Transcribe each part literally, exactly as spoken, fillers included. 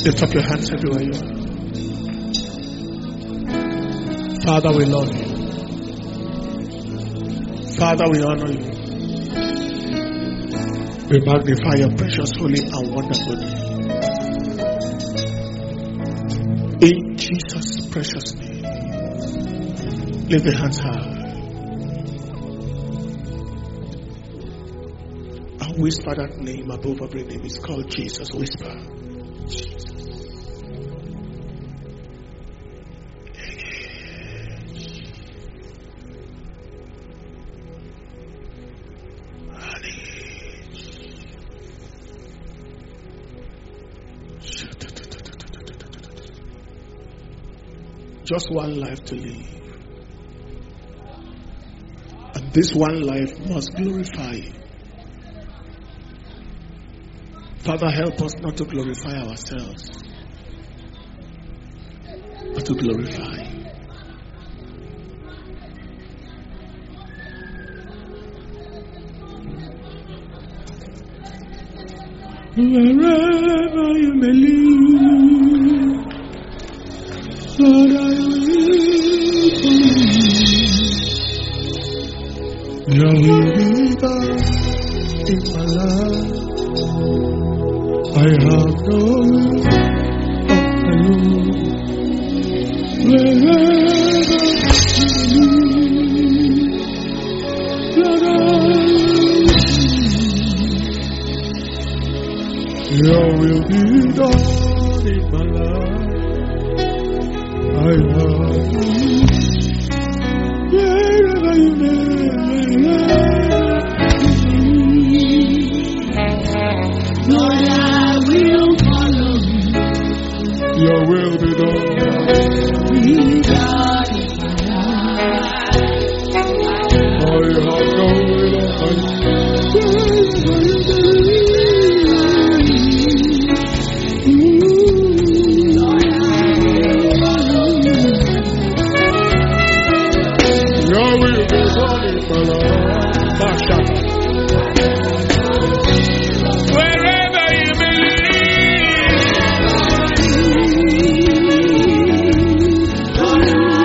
Lift up your hands everywhere you are. Father, we love you. Father, we honor you. We magnify your precious, holy, and wonderful name. In Jesus' precious name. Lift your hands high. And whisper that name above every name. It's called Jesus. Whisper. Jesus. Just one life to live. And this one life must glorify you. Father, help us not to glorify ourselves, but to glorify you. Wherever you may live, Lord, I will Your will be done in my life. I have no will of my own. Wherever you lead, Lord, I will Your will be done in my life. I have no will. Wherever you may. Lord, I will follow you. Your will be done. Be done in my life. I have no will of my Lord, I will follow you. Your will be done in my life. Bashaka. Lord, I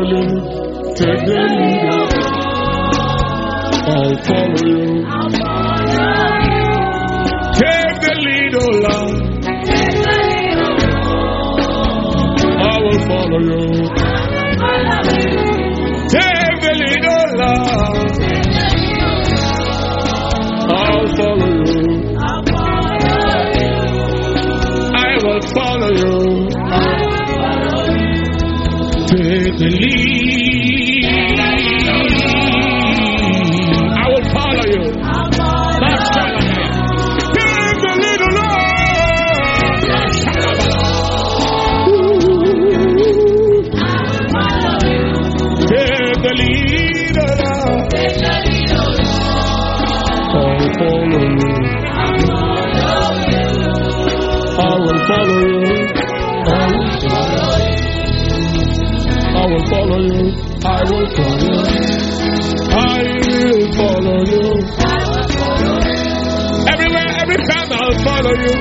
lead. Take the lead. I'll follow you. Take the lead, oh Lord. I will follow you. Take the lead, oh Lord. I'll follow you. I will follow you. Take the lead. I will follow you. Take the lead, oh Lord. Take the lead, oh Lord. I'll follow you. I will follow you. I will follow you. I will follow you. I will follow you. Everywhere, every time I'll follow you.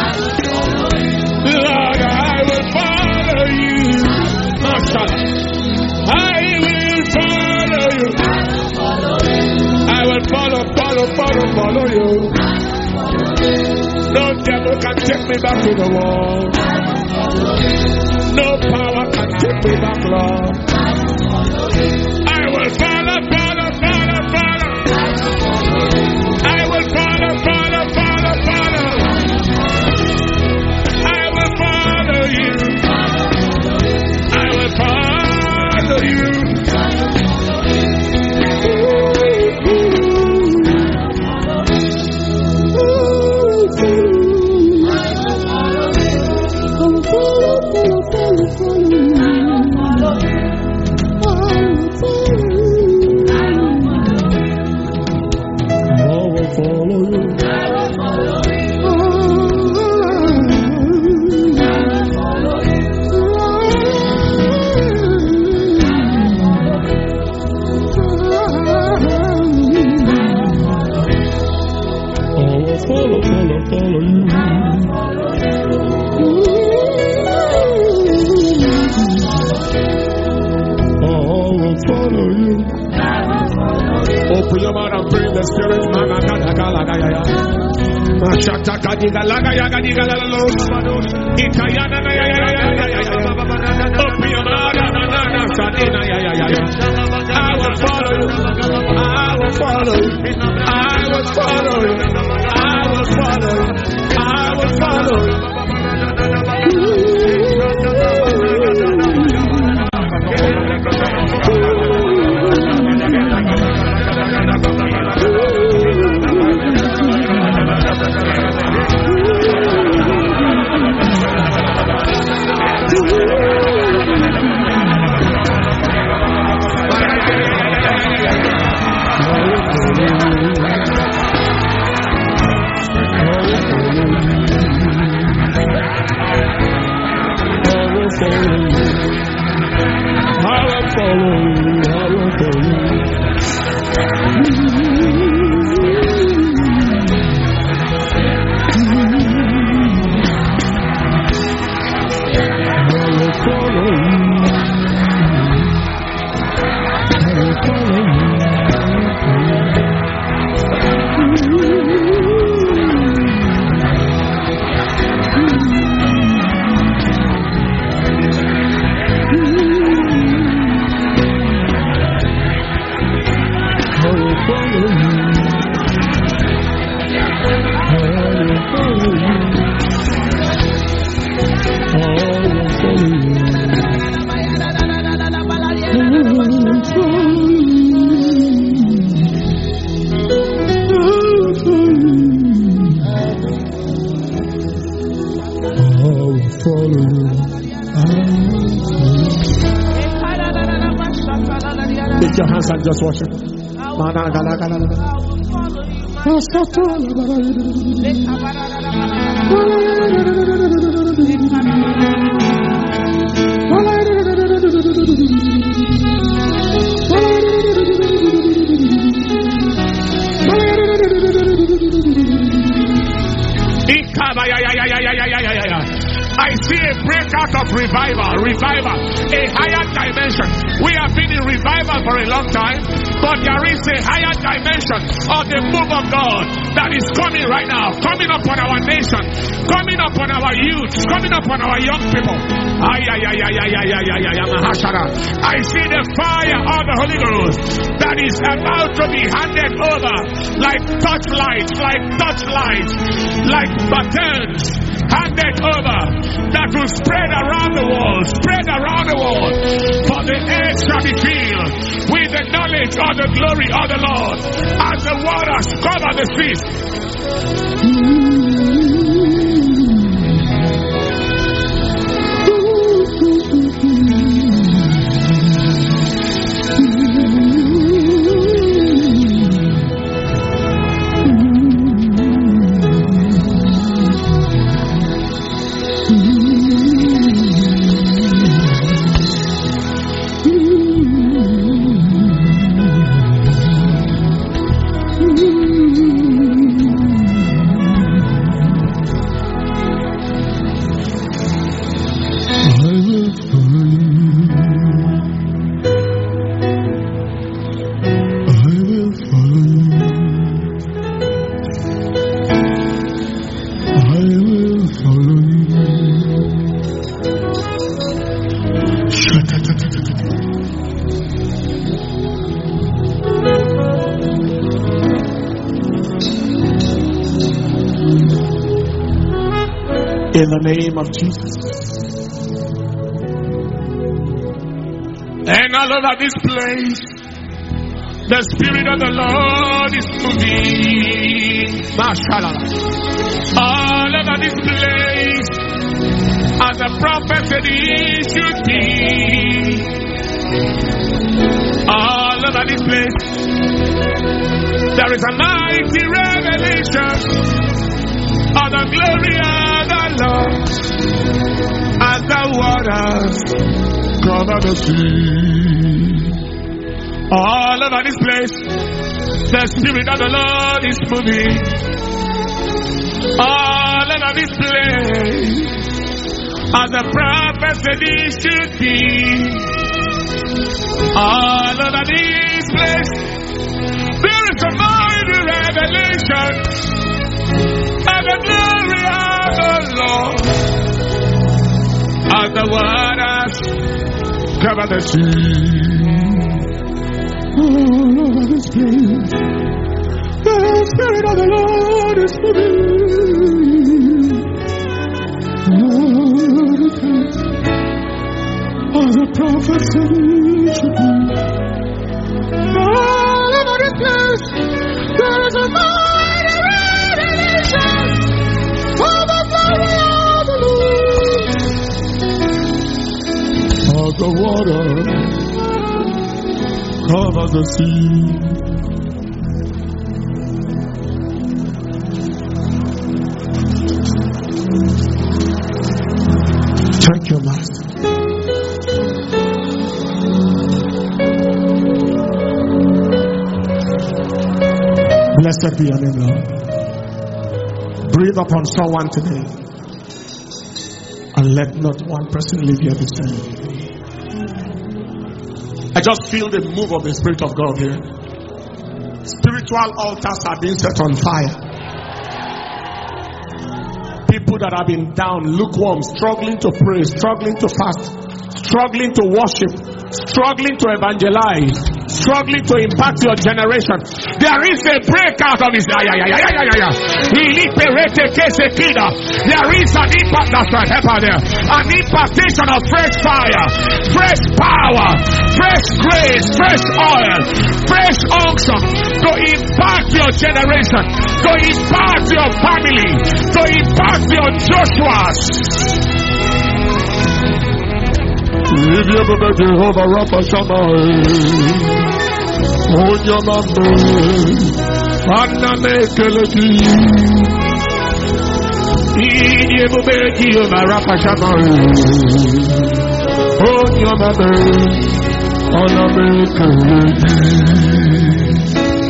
Lord, I will follow you. Master, I will follow you. I will follow, follow, follow, follow you. No devil can take me back to the wall. No power can take me back, Lord. I will follow, follow, follow, follow. I will follow, follow, follow, follow. I will follow you. I will follow you. Open your mouth and pray in the spirit. Open your mouth. I will follow you. I will follow you. I will follow you. I will follow you. I will follow you. Lift your hands and just worship. I see a breaker shout of revival, revival, a higher dimension. We have been in revival for a long time, but there is a higher dimension of the move of God that is coming right now, coming upon our nation, coming upon our youth, coming upon our young people. Ay, ay, ay, ay, ay, ay, ay, ay, ay, I see the fire of the Holy Ghost that is about to be handed over like torchlights, like torchlights, like batons handed over that will spread around the world, spread around the world. For the earth shall be filled with the knowledge of the glory of the Lord as the waters cover the seas. In the name of Jesus. And all over this place, the Spirit of the Lord is moving. Mashallah. All over this place, as the prophet said it should be. All over this place, there is a mighty revelation of the glory of the Lord as the waters cover the sea. All over this place, the Spirit of the Lord is moving. All over this place, as the prophet said it should be. All over this place, there is a mighty revelation of the glory of the Lord as the waters cover the sea. All over this place, the Spirit of the Lord is moving. All over the place, as the prophet said it should be. All over this place, there is a mighty revelation of the glory of the Lord as the water covers the sea. Thank you, Master. Blessed be your name, Lord. Breathe upon someone today, and let not one person leave here the same. I just feel the move of the Spirit of God here. Spiritual altars are being set on fire. People that have been down, lukewarm, struggling to pray, struggling to fast, struggling to worship, struggling to evangelize, struggling to impact your generation. There is a breakout of this. There is an impact. That's right. Help out there. An impartation of fresh fire, fresh power, fresh grace, fresh oil, fresh unction to impact your generation, to impact your family, to impact your Joshua's. Jehovah Rapha Shammah. On your number, Anna Mekeleki, Yebubeki, Rapha Shammah. On your number, Anna Mekeleki.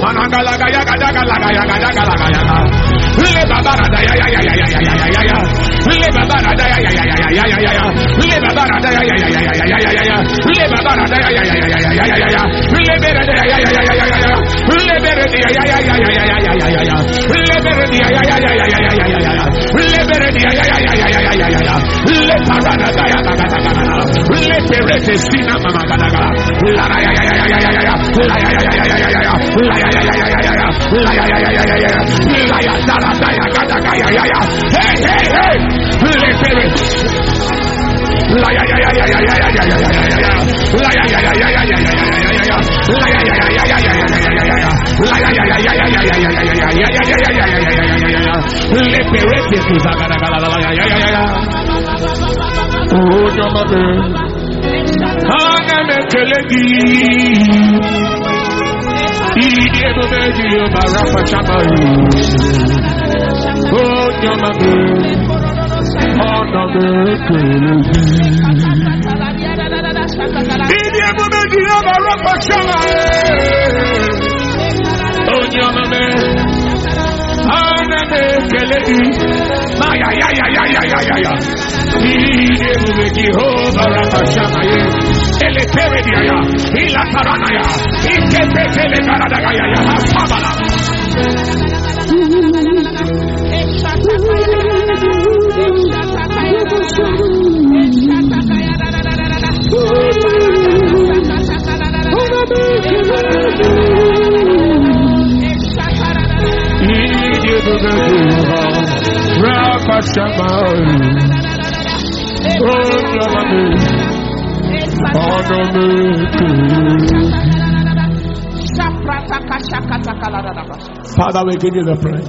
Father, we give you the praise.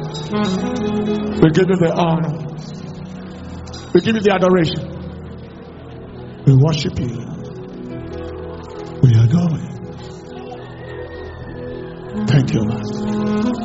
We give you the honor. We give you the adoration. We worship you. We adore you. Thank you, Lord.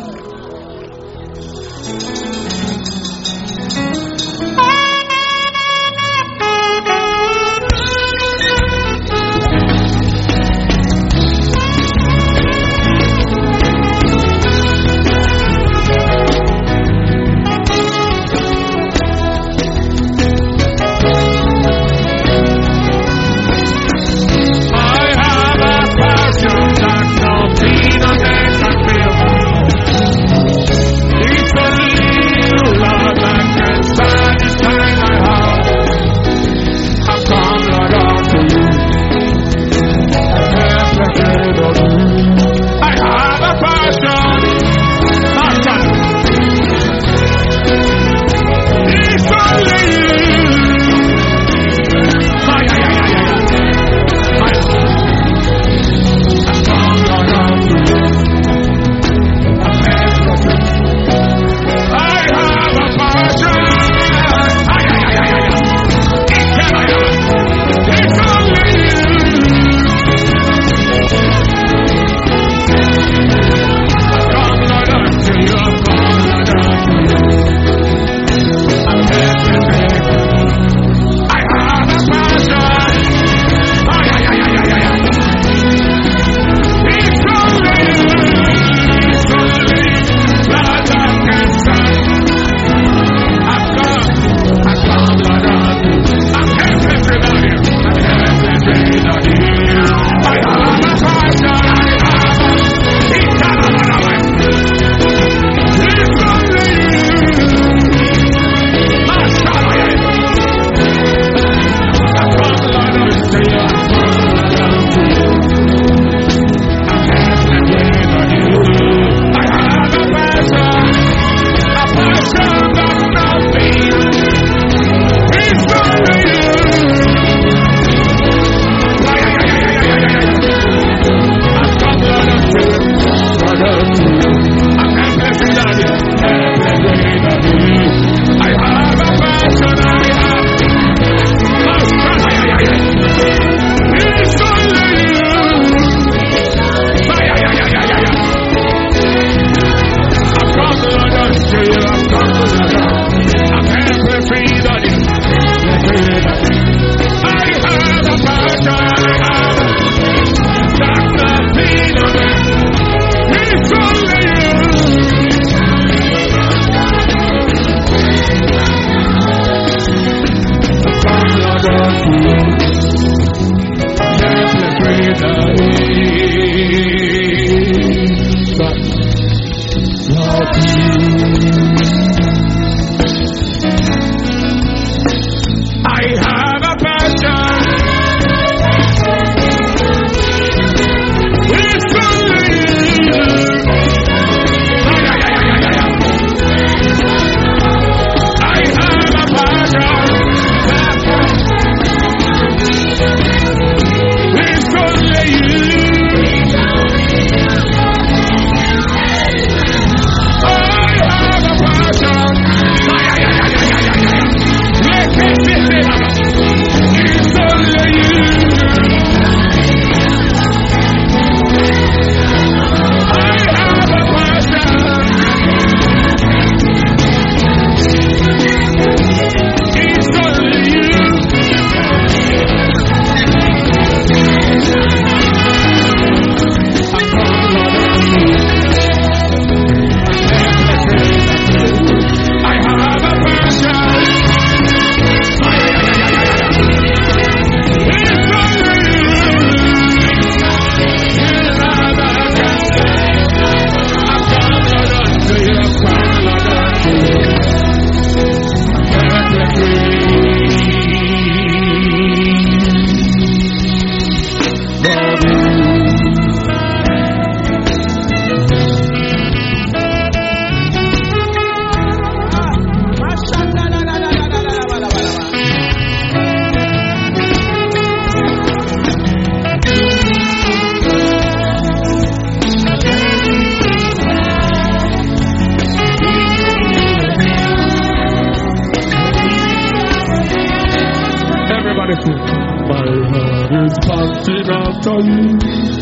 It's only chasing after you.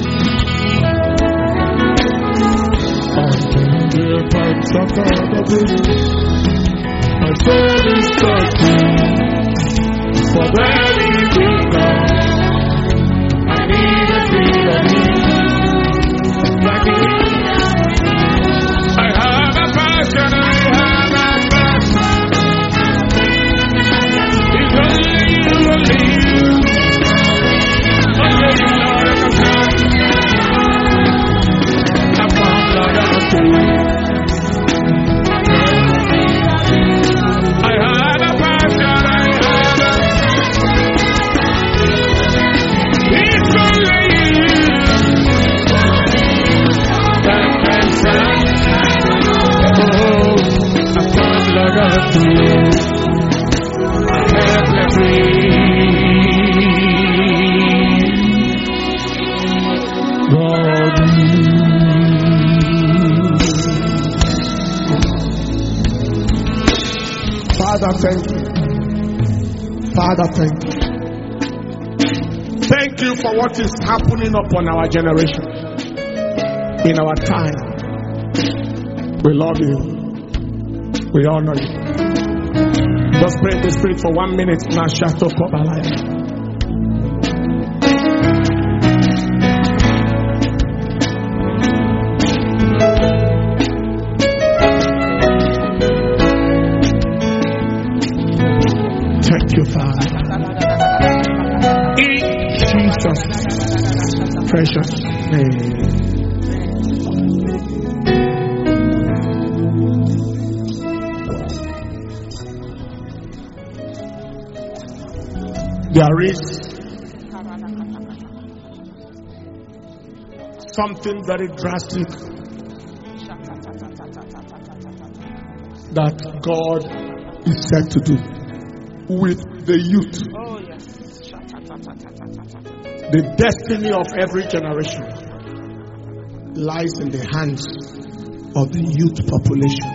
Until the pipes are covered. My soul is searching for where we will go. I need a feel of you. Like it. I have a passion, I have a passion. It's only you, only you. Only you, Lord, I can I found Lord, I have to. Father, thank you. Father, thank you. Thank you for what is happening upon our generation, in our time. We love you. We honor you. Just pray in the Spirit for one minute. Now, shut up for my life. Precious name. There is something very drastic that God is said to do with the youth. The destiny of every generation lies in the hands of the youth population.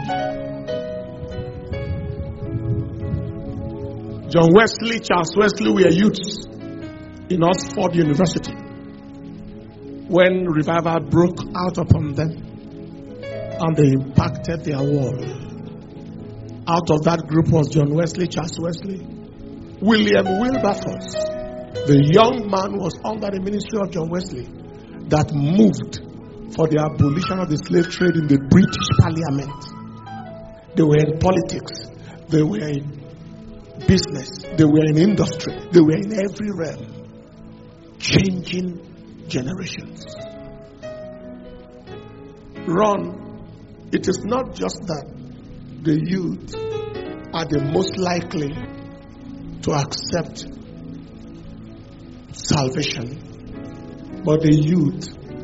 John Wesley, Charles Wesley were youths in Oxford University when revival broke out upon them and they impacted their world. Out of that group was John Wesley, Charles Wesley, William Wilberforce. The young man was under the ministry of John Wesley that moved for the abolition of the slave trade in the British Parliament. They were in politics. They were in business. They were in industry. They were in every realm. Changing generations. Ron, it is not just that the youth are the most likely to accept salvation, but the youth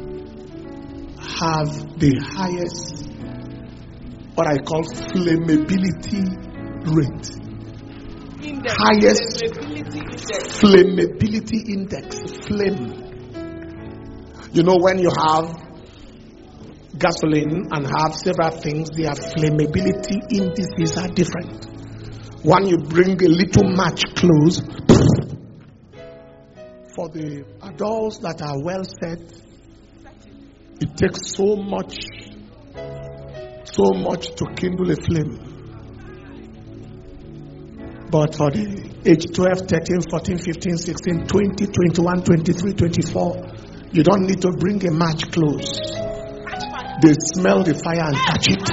have the highest, what I call flammability rate. Index. Highest flammability index. Flame. You know, when you have gasoline and have several things, their flammability indices are different. When you bring a little match close, for the adults that are well set, it takes so much, so much to kindle a flame. But for the age twelve, thirteen, fourteen, fifteen, sixteen, twenty, twenty-one, twenty-three, twenty-four, you don't need to bring a match close. They smell the fire and touch it.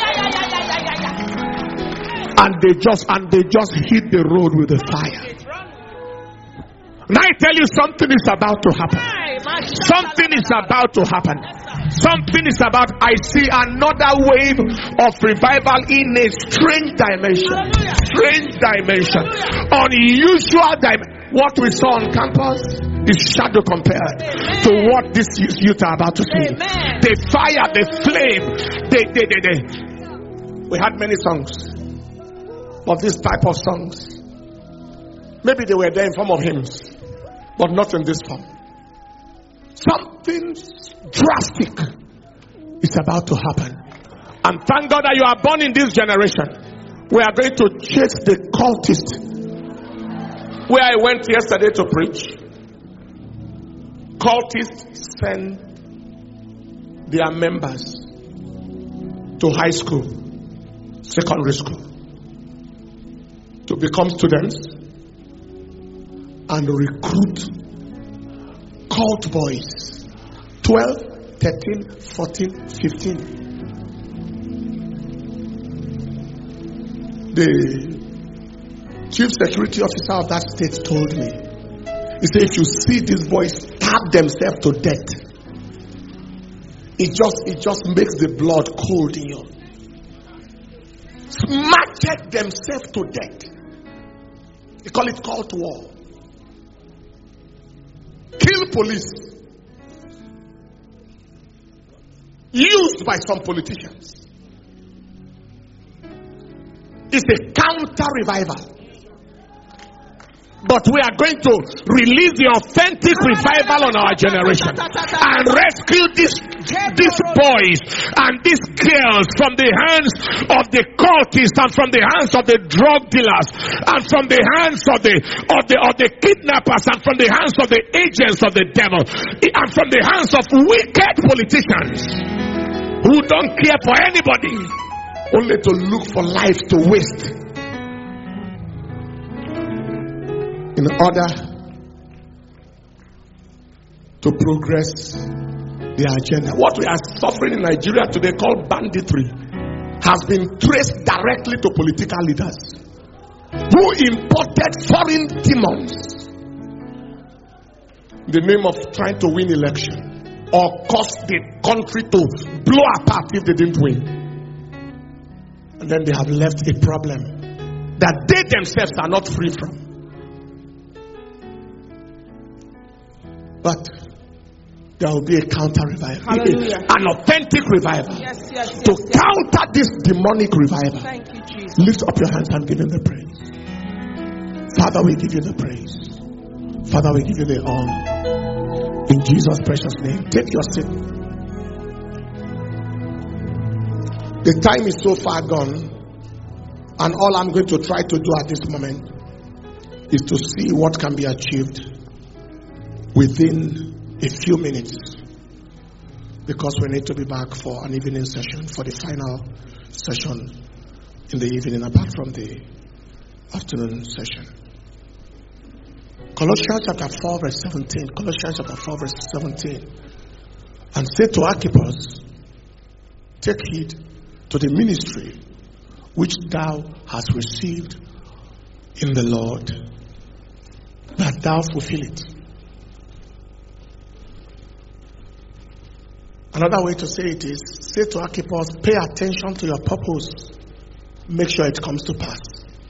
And they just and they just hit the road with the fire. Now I tell you, something is about to happen. Something is about to happen. Something is about, I see another wave of revival in a strange dimension. Strange dimension. Unusual dimension. What we saw on campus is shadow compared to what this youth are about to see. The fire, the flame, they, they, they, they. We had many songs of this type of songs. Maybe they were there in form of hymns, but not in this form. Something drastic is about to happen. And thank God that you are born in this generation. We are going to chase the cultist. Where I went yesterday to preach, cultists send their members to high school, secondary school, to become students and recruit cult boys, twelve, thirteen, fourteen, fifteen. The chief security officer of that state told me, he said, if you see these boys stab themselves to death, it just it just makes the blood cold in you. Smashed themselves to death. They call it cult war. Kill police. Used by some politicians. It's a counter revival. But we are going to release the authentic revival on our generation and rescue these, these boys and these girls from the hands of the cultists and from the hands of the drug dealers and from the hands of the of the of the kidnappers and from the hands of the agents of the devil and from the hands of wicked politicians who don't care for anybody, only to look for life to waste in order to progress their agenda. What we are suffering in Nigeria today, called banditry, has been traced directly to political leaders who imported foreign demons in the name of trying to win election or cause the country to blow apart if they didn't win. And then they have left a problem that they themselves are not free from. But there will be a counter revival, an authentic revival, yes, yes, yes, to yes. counter this demonic revival. Thank you, Jesus. Lift up your hands and give him the praise. Father, we give you the praise. Father, we give you the honor. In Jesus' precious name, take your seat. The time is so far gone, and all I'm going to try to do at this moment is to see what can be achieved within a few minutes, because we need to be back for an evening session, for the final session in the evening, apart from the afternoon session. Colossians chapter four verse seventeen. Colossians chapter four verse seventeen. And say to Archippus, take heed to the ministry which thou hast received in the Lord, that thou fulfill it. Another way to say it is, say to Archippus, pay attention to your purpose. Make sure it comes to pass.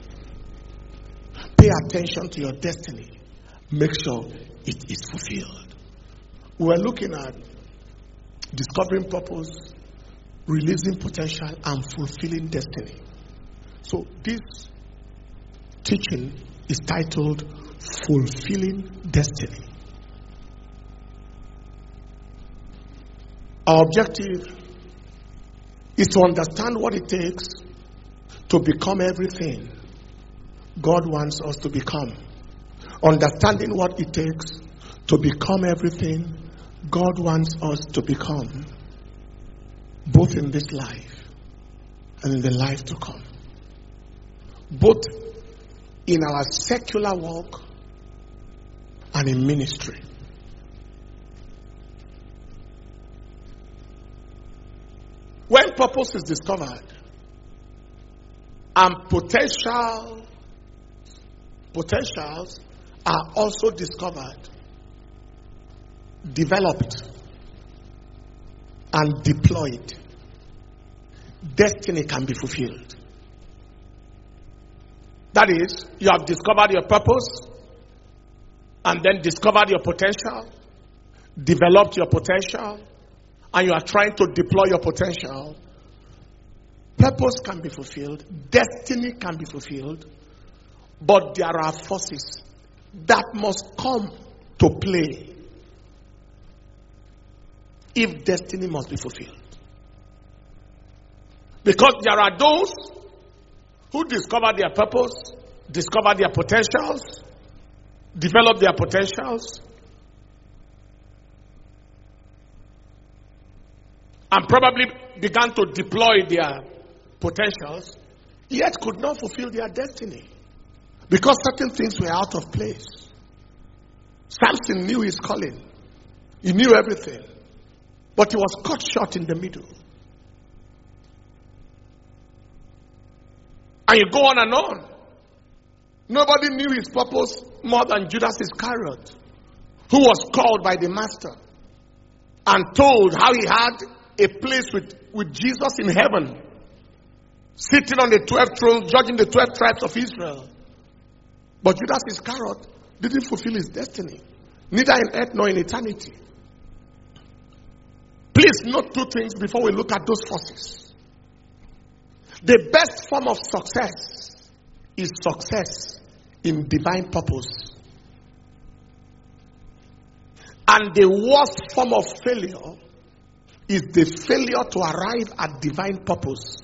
Pay attention to your destiny. Make sure it is fulfilled. We are looking at discovering purpose, releasing potential, and fulfilling destiny. So this teaching is titled Fulfilling Destiny. Our objective is to understand what it takes to become everything God wants us to become. Understanding what it takes to become everything God wants us to become, both in this life and in the life to come. Both in our secular work and in ministry. When purpose is discovered and potential potentials are also discovered, developed, and deployed, destiny can be fulfilled. That is, you have discovered your purpose and then discovered your potential, developed your potential, and you are trying to deploy your potential. Purpose can be fulfilled, destiny can be fulfilled, but there are forces that must come to play if destiny must be fulfilled. Because there are those who discover their purpose, discover their potentials, develop their potentials, and probably began to deploy their potentials, yet could not fulfill their destiny because certain things were out of place. Samson knew his calling. He knew everything, but he was cut short in the middle. And you go on and on. Nobody knew his purpose more than Judas Iscariot, who was called by the master and told how he had a place with, with Jesus in heaven, sitting on the twelve thrones, judging the twelve tribes of Israel. But Judas Iscariot didn't fulfill his destiny, neither in earth nor in eternity. Please note two things before we look at those forces. The best form of success is success in divine purpose. And the worst form of failure is the failure to arrive at divine purpose.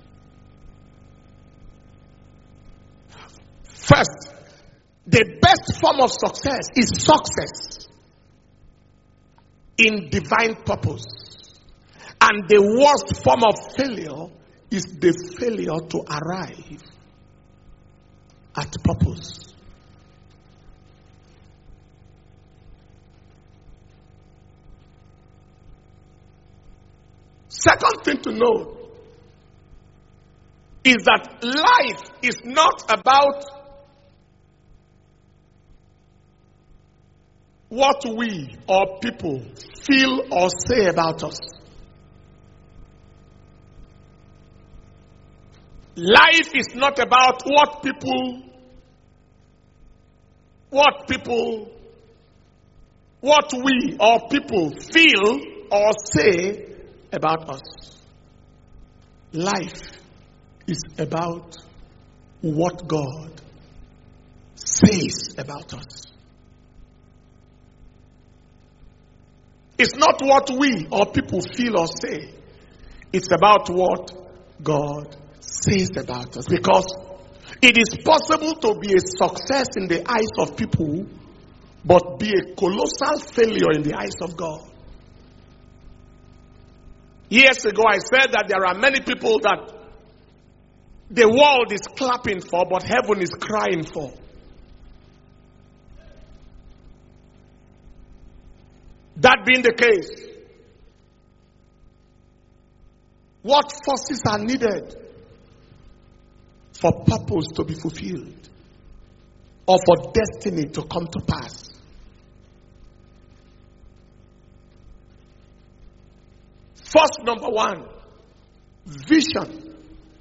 First, the best form of success is success in divine purpose. And the worst form of failure is the failure to arrive at purpose. Second thing to note is that life is not about what we or people feel or say about us. Life is not about what people, what people, what we or people feel or say about us. Life is about what God says about us. It's not what we or people feel or say. It's about what God says about us. Because it is possible to be a success in the eyes of people, but be a colossal failure in the eyes of God. Years ago, I said that there are many people that the world is clapping for, but heaven is crying for. That being the case, what forces are needed for purpose to be fulfilled or for destiny to come to pass? First, number one, vision.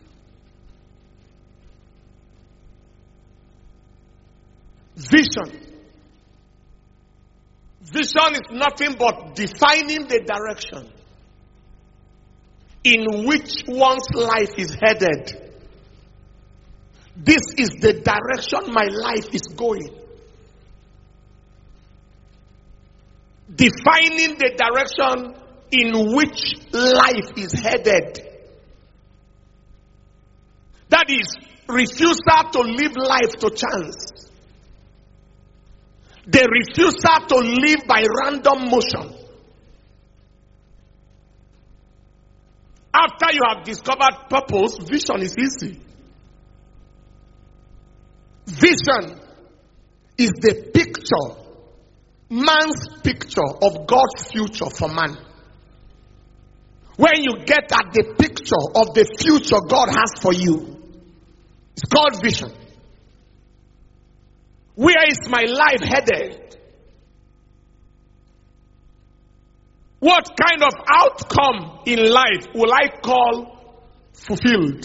Vision. Vision is nothing but defining the direction in which one's life is headed. This is the direction my life is going. Defining the direction in which life is headed. That is, refusal to live life to chance. The refusal to live by random motion. After you have discovered purpose, vision is easy. Vision is the picture, man's picture of God's future for man. When you get at the picture of the future God has for you, it's called vision. Where is my life headed? What kind of outcome in life will I call fulfilled?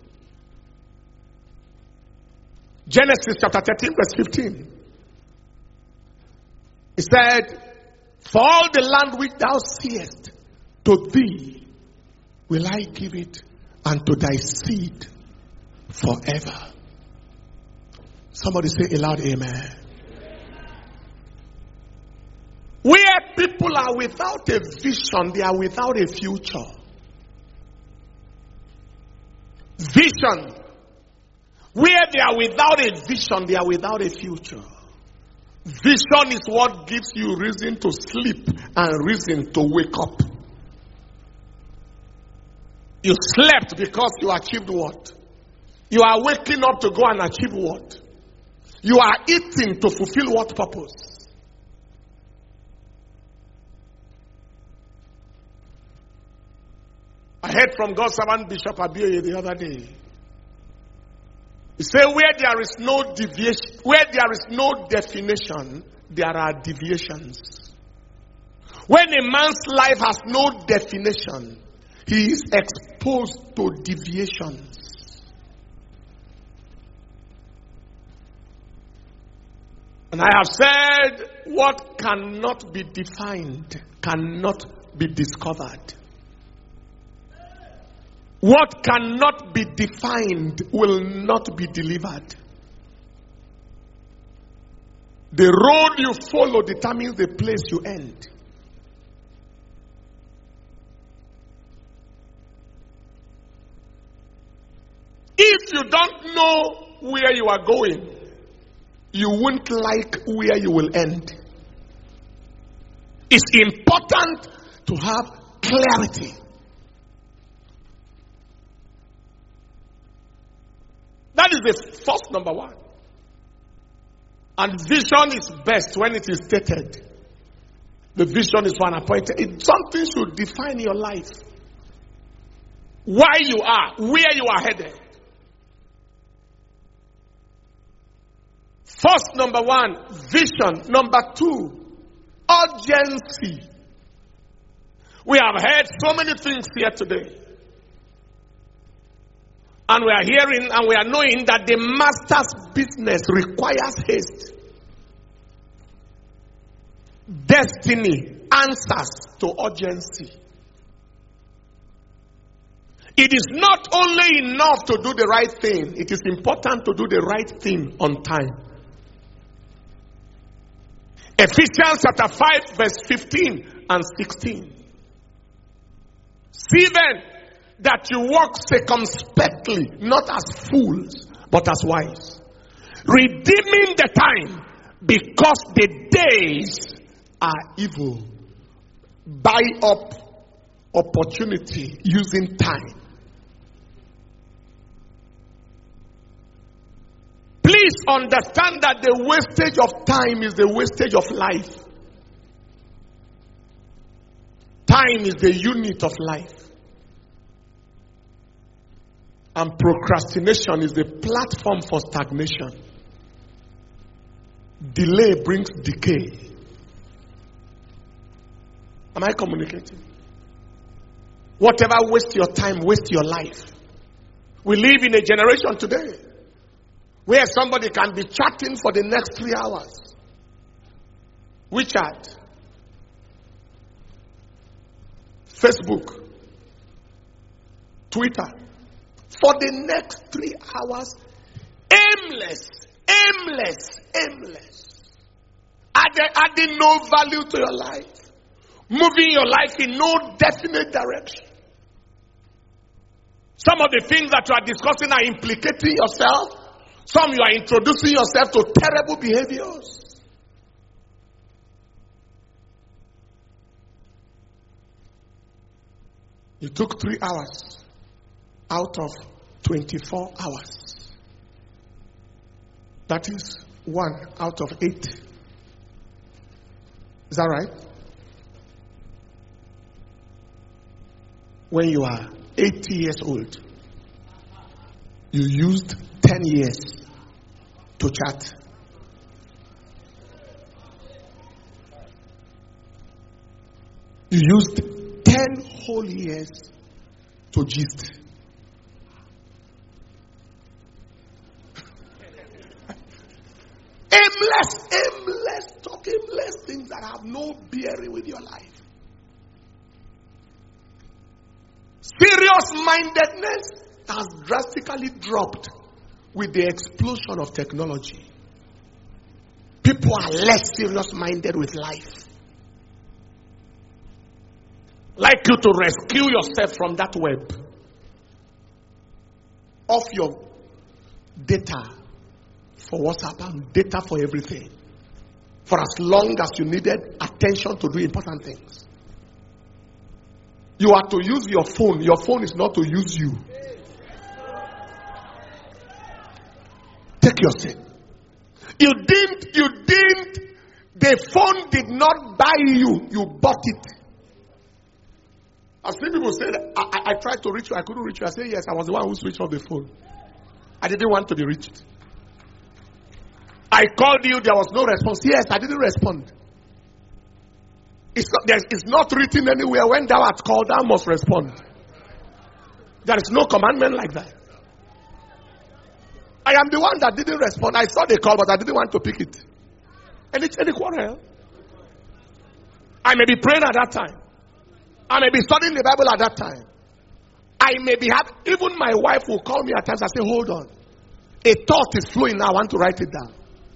Genesis chapter thirteen verse fifteen. It said, for all the land which thou seest, to thee will I give it, and to thy seed forever. Somebody say aloud, amen. Where people are without a vision, they are without a future. Vision. Where they are without a vision, they are without a future. Vision is what gives you reason to sleep and reason to wake up. You slept because you achieved what? You are waking up to go and achieve what? You are eating to fulfill what purpose? I heard from God's servant Bishop Abioye the other day. He said, where there is no deviation, where there is no definition, there are deviations. When a man's life has no definition, he is exposed to deviations. And I have said, what cannot be defined cannot be discovered. What cannot be defined will not be delivered. The road you follow determines the place you end. If you don't know where you are going, you won't like where you will end. It's important to have clarity. That is the first number one. And vision is best when it is stated. The vision is for an appointed. It, something should define your life. Why you are, where you are headed. First, number one, vision. Number two, urgency. We have heard so many things here today. And we are hearing and we are knowing that the master's business requires haste. Destiny answers to urgency. It is not only enough to do the right thing, it is important to do the right thing on time. Ephesians chapter five, verse fifteen and sixteen. See then that you walk circumspectly, not as fools, but as wise, redeeming the time, because the days are evil. Buy up opportunity using time. Please understand that the wastage of time is the wastage of life. Time is the unit of life. And procrastination is the platform for stagnation. Delay brings decay. Am I communicating? Whatever wastes your time, wastes your life. We live in a generation today where somebody can be chatting for the next three hours. WeChat, Facebook, Twitter. For the next three hours, aimless, aimless, aimless. Adding, adding no value to your life. Moving your life in no definite direction. Some of the things that you are discussing are implicating yourself. Some you are introducing yourself to terrible behaviors. You took three hours out of twenty-four hours. That is one out of eight. Is that right? When you are eighty years old, you used ten years to chat. You used ten whole years to gist. Aimless, aimless, talk aimless things that have no bearing with your life. Serious mindedness has drastically dropped with the explosion of technology. People are less serious minded with life. Like you to rescue yourself from that web. Off your data for WhatsApp and data for everything. For as long as you needed attention to do important things. You are to use your phone. Your phone is not to use you. Take your seat. You didn't, you didn't, the phone did not buy you. You bought it. I've seen people say that I, I, I tried to reach you, I couldn't reach you. I say yes, I was the one who switched off the phone. I didn't want to be reached. I called you, there was no response. Yes, I didn't respond. It's not, it's not written anywhere. When thou art called, thou must respond. There is no commandment like that. I am the one that didn't respond. I saw the call, but I didn't want to pick it. And it's any quarrel. I may be praying at that time. I may be studying the Bible at that time. I may be having, even my wife will call me at times and say, hold on. A thought is flowing now. I want to write it down.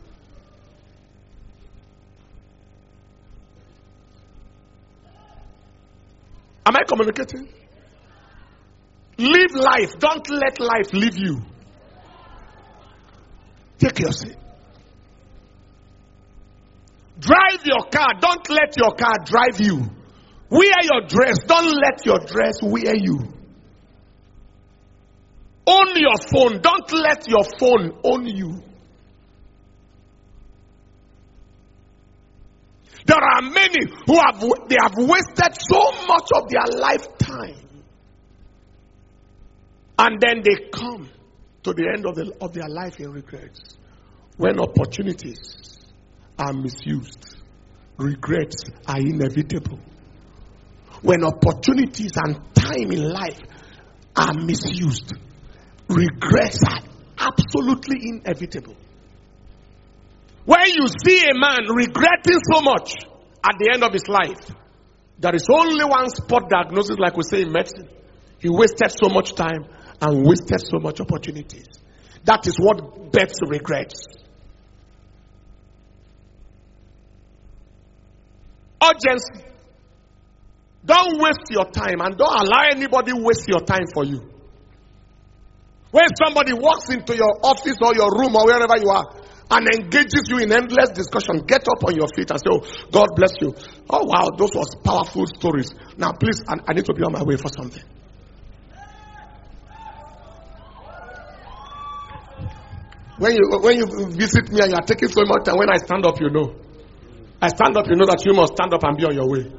Am I communicating? Live life. Don't let life leave you. Take your seat. Drive your car. Don't let your car drive you. Wear your dress. Don't let your dress wear you. Own your phone. Don't let your phone own you. There are many who have they have wasted so much of their lifetime, and then they come to the end of, the, of their life in regrets. When opportunities are misused, regrets are inevitable. When opportunities and time in life are misused, regrets are absolutely inevitable. When you see a man regretting so much at the end of his life, there is only one spot diagnosis, like we say in medicine. He wasted so much time and wasted so much opportunities. That is what births regrets. Urgency. Don't waste your time, and don't allow anybody waste your time for you. When somebody walks into your office or your room or wherever you are and engages you in endless discussion, get up on your feet and say, oh, God bless you. Oh, wow, those was powerful stories. Now, please, I, I need to be on my way for something. When you, when you visit me and you are taking so much time, when I stand up, you know. I stand up, you know that you must stand up and be on your way.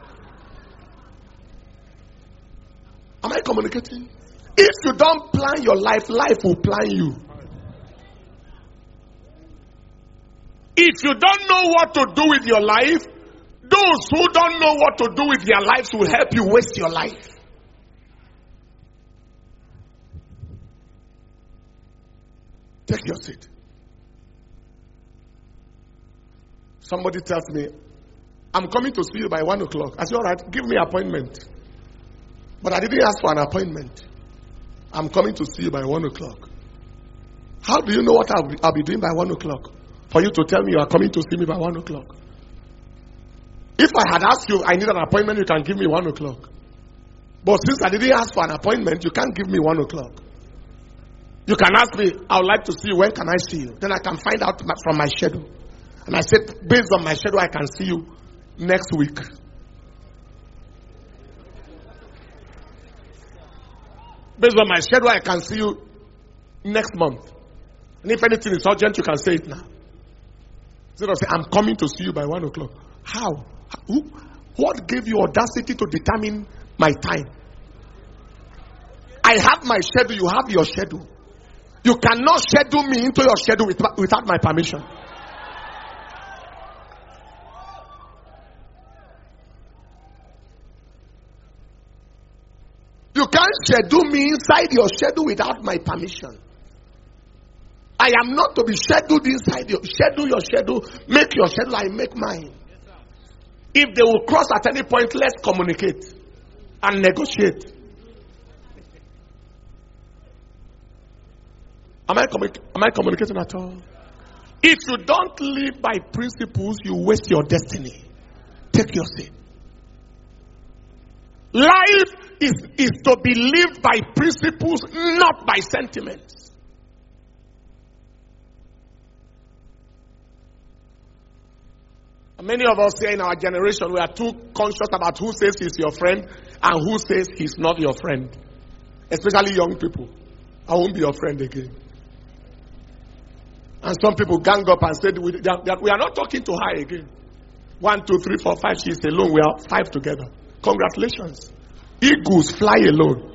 Am I communicating? If you don't plan your life, life will plan you. If you don't know what to do with your life, those who don't know what to do with their lives will help you waste your life. Take your seat. Somebody tells me, I'm coming to see you by one o'clock. I say, all right, give me an appointment. But I didn't ask for an appointment. I'm coming to see you by one o'clock. How do you know what I'll be, I'll be doing by one o'clock? For you to tell me you are coming to see me by one o'clock. If I had asked you, I need an appointment, you can give me one o'clock. But since I didn't ask for an appointment, you can't give me one o'clock. You can ask me, I would like to see you. When can I see you? Then I can find out from my schedule. And I said, based on my schedule, I can see you next week. Based on my schedule, I can see you next month. And if anything is urgent, you can say it now. Instead of saying, I'm coming to see you by one o'clock. How? Who? What gave you audacity to determine my time? I have my schedule, you have your schedule. You cannot schedule me into your schedule without my permission. You can't schedule me inside your schedule without my permission. I am not to be scheduled inside your schedule. Your schedule, make your schedule, I make mine. If they will cross at any point, let's communicate and negotiate. Am I, communi- am I communicating at all? If you don't live by principles, you waste your destiny. Take your seat. Life is, is to be lived by principles, not by sentiments. Many of us here in our generation, we are too conscious about who says he's your friend and who says he's not your friend. Especially young people. I won't be your friend again. And some people gang up and said that we are not talking to her again. One, two, three, four, five. She's alone. We are five together. Congratulations. Eagles fly alone.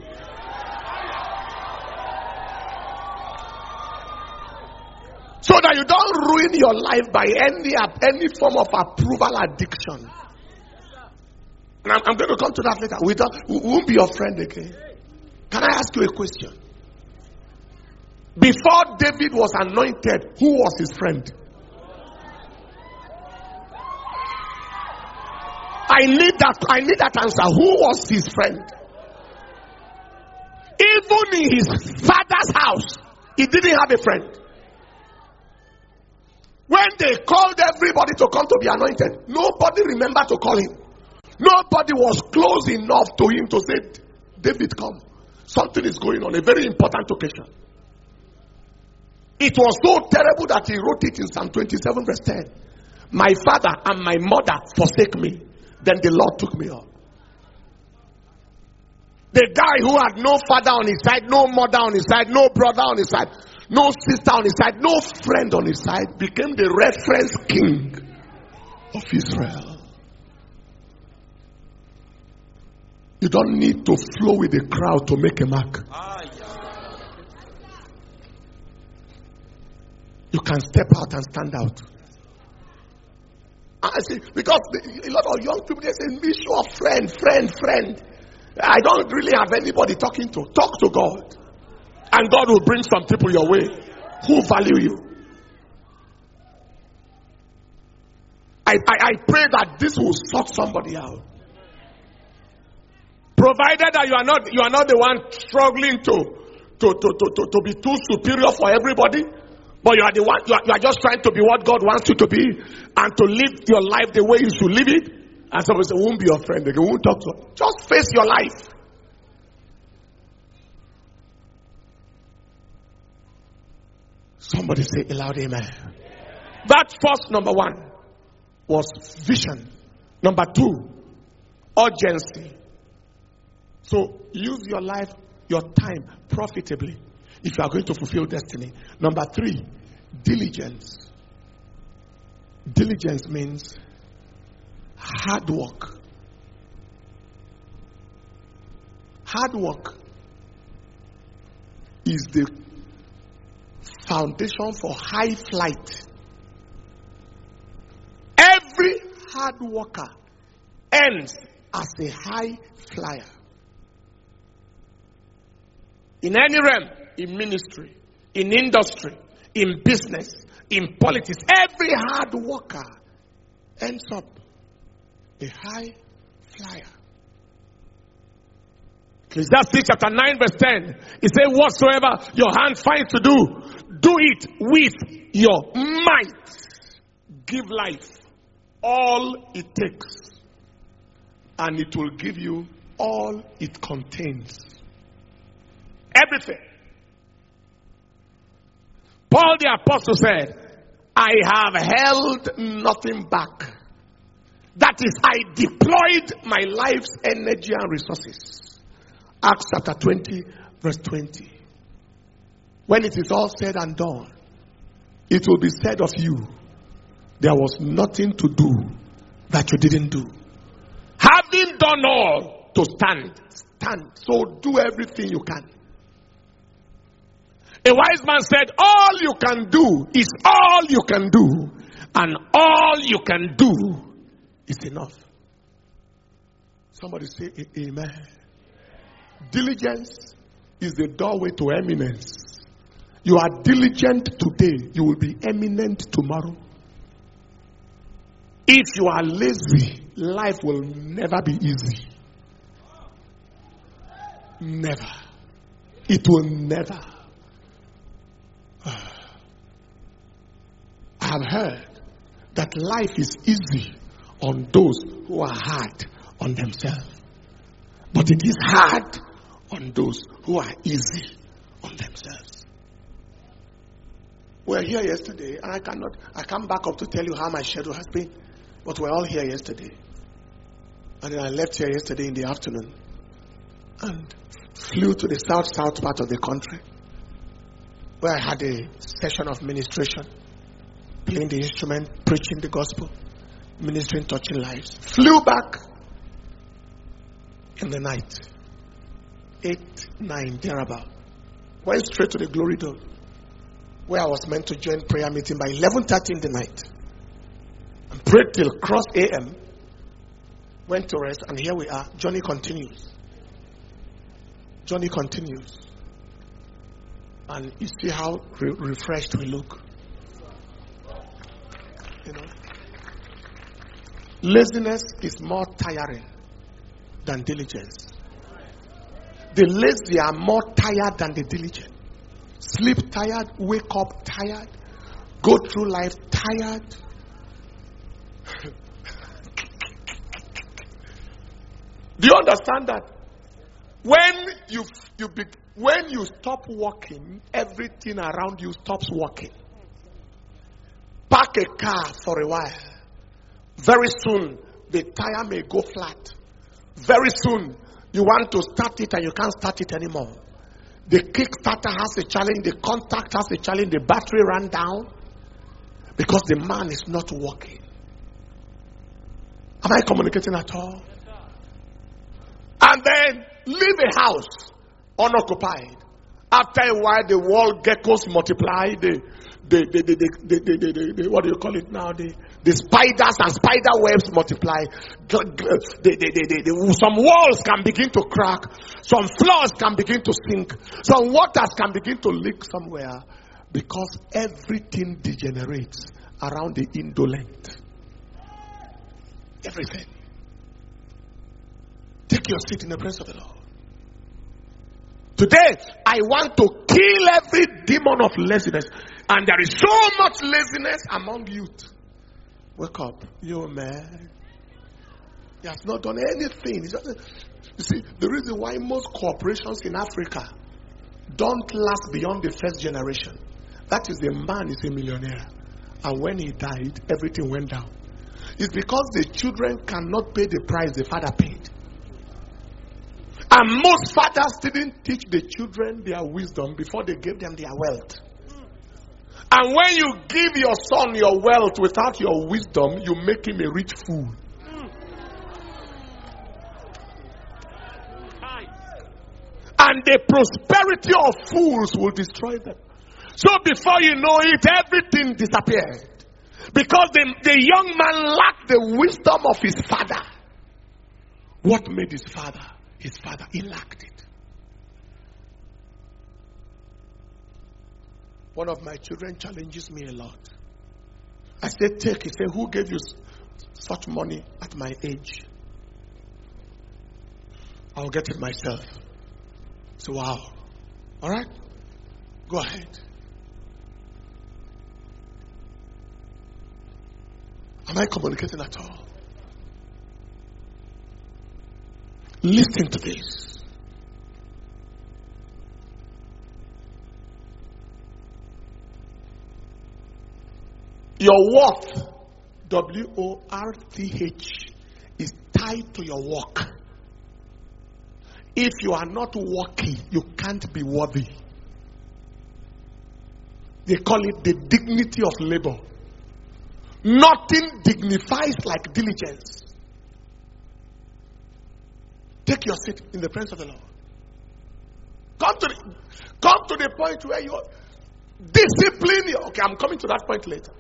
So that you don't ruin your life by any any form of approval addiction. And I'm, I'm going to come to that later. We, don't, we won't be your friend again. Can I ask you a question? Before David was anointed, who was his friend? I need that. I need that answer. Who was his friend? Even in his father's house, he didn't have a friend. When they called everybody to come to be anointed, nobody remembered to call him. Nobody was close enough to him to say, David, come. Something is going on. A very important occasion. It was so terrible that he wrote it in Psalm twenty-seven verse ten. My father and my mother forsake me. Then the Lord took me up. The guy who had no father on his side, no mother on his side, no brother on his side, no sister on his side, no friend on his side, became the reference king of Israel. You don't need to flow with the crowd to make a mark. You can step out and stand out. I see, because a lot of young people, they say, be sure, friend, friend, friend. I don't really have anybody talking to. Talk to God. And God will bring some people your way who value you. I, I, I pray that this will sort somebody out. Provided that you are not you are not the one struggling to to, to, to, to, to be too superior for everybody. But you are the one, you are, you are just trying to be what God wants you to be and to live your life the way you should live it. And somebody say, won't be your friend again, won't talk to her. Just face your life. Somebody say aloud, amen. That first number one was vision. Number two, urgency. So use your life, your time profitably if you are going to fulfill destiny. Number three, diligence. Diligence means hard work. Hard work is the foundation for high flight. Every hard worker ends as a high flyer. In any realm, in ministry, in industry, in business, in politics, every hard worker ends up a high flyer. Ecclesiastes chapter nine verse ten. It says, whatsoever your hand finds to do, do it with your might. Give life all it takes, and it will give you all it contains. Everything. Paul the apostle said, I have held nothing back. That is, I deployed my life's energy and resources. Acts chapter twenty verse twenty. When it is all said and done, it will be said of you, there was nothing to do that you didn't do. Having done all to stand, stand. So do everything you can. A wise man said, all you can do is all you can do, and all you can do is enough. Somebody say amen. Diligence is the doorway to eminence. You are diligent today, you will be eminent tomorrow. If you are lazy, life will never be easy. Never. It will never. I have heard that life is easy on those who are hard on themselves. But it is hard on those who are easy on themselves. We were here yesterday, and I cannot, I can't back up to tell you how my schedule has been. But we were all here yesterday. And then I left here yesterday in the afternoon. and flew to the south-south part of the country, where I had a session of ministration, playing the instrument, preaching the gospel, ministering, touching lives. Flew back in the night, eight, nine, thereabout. Went straight to the glory dome, where I was meant to join prayer meeting by eleven thirty in the night. And prayed till cross A M. Went to rest, and here we are. Journey continues. Journey continues. And you see how re- refreshed we look. You know, laziness is more tiring than diligence. The lazy are more tired than the diligent. Sleep tired, wake up tired, go through life tired. Do you understand that? When you you be, when you stop walking, everything around you stops working. Park a car for a while. Very soon, the tire may go flat. Very soon, you want to start it and you can't start it anymore. The kickstarter has a challenge. The contact has a challenge. The battery ran down because the man is not working. Am I communicating at all? And then leave a house unoccupied. After a while, the wall geckos multiply. The, the, the, the, the, the, the, the, the what do you call it now? The, the spiders and spider webs multiply. The, the, the, the, the, some walls can begin to crack. Some floors can begin to sink. Some waters can begin to leak somewhere. Because everything degenerates around the indolent. Everything. Take your seat in the presence of the Lord. Today, I want to kill every demon of laziness. And there is so much laziness among youth. Wake up, you man. He has not done anything. Just, you see, the reason why most corporations in Africa don't last beyond the first generation. That is, the man is a millionaire. And when he died, everything went down. It's because the children cannot pay the price the father paid. And most fathers didn't teach the children their wisdom before they gave them their wealth. And when you give your son your wealth without your wisdom, you make him a rich fool. And the prosperity of fools will destroy them. So before you know it, everything disappeared. Because the, the young man lacked the wisdom of his father. What made his father? His father, he lacked it. One of my children challenges me a lot. I said, take. He said, who gave you such money at my age? I'll get it myself. So, wow. All right? Go ahead. Am I communicating at all? Listen to this. Your worth, W O R T H, is tied to your work. If you are not working, you can't be worthy. They call it the dignity of labor. Nothing dignifies like diligence. Take your seat in the presence of the Lord. Come to the, come to the point where you discipline your. Okay, I'm coming to that point later.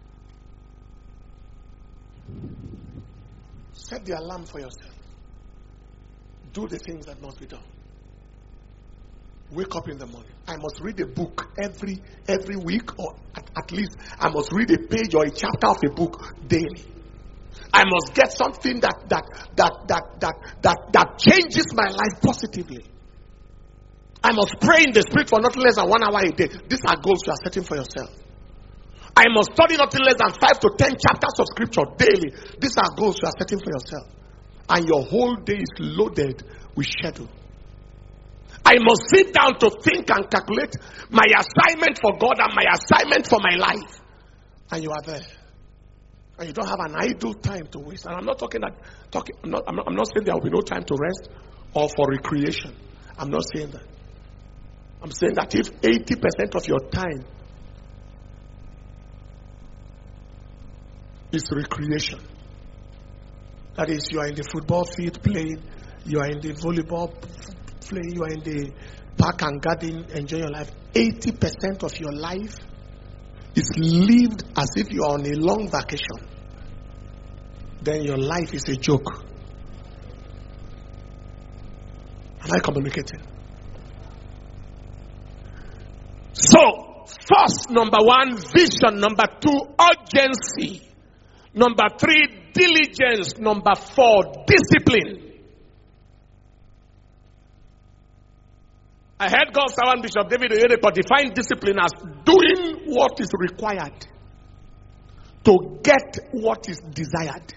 Set the alarm for yourself. Do the things that must be done. Wake up in the morning. I must read a book every every week, or at, at least I must read a page or a chapter of a book daily. I must get something that that that that that that that changes my life positively. I must pray in the Spirit for not less than one hour a day. These are goals you are setting for yourself. I must study not less than five to ten chapters of Scripture daily. These are goals you are setting for yourself. And your whole day is loaded with schedule. I must sit down to think and calculate my assignment for God and my assignment for my life. And you are there. And you don't have an idle time to waste. And I'm not talking that talking I'm not, I'm not I'm not saying there will be no time to rest or for recreation. I'm not saying that. I'm saying that if eighty percent of your time is recreation, that is, you are in the football field playing, you are in the volleyball playing, you are in the park and garden enjoying your life, eighty percent of your life is lived as if you are on a long vacation, then your life is a joke. Am I communicating? So, first, number one, vision. Number two, urgency. Number three, diligence. Number four, discipline. I heard God's servant Bishop David Oyedepo define discipline as doing what is required to get what is desired.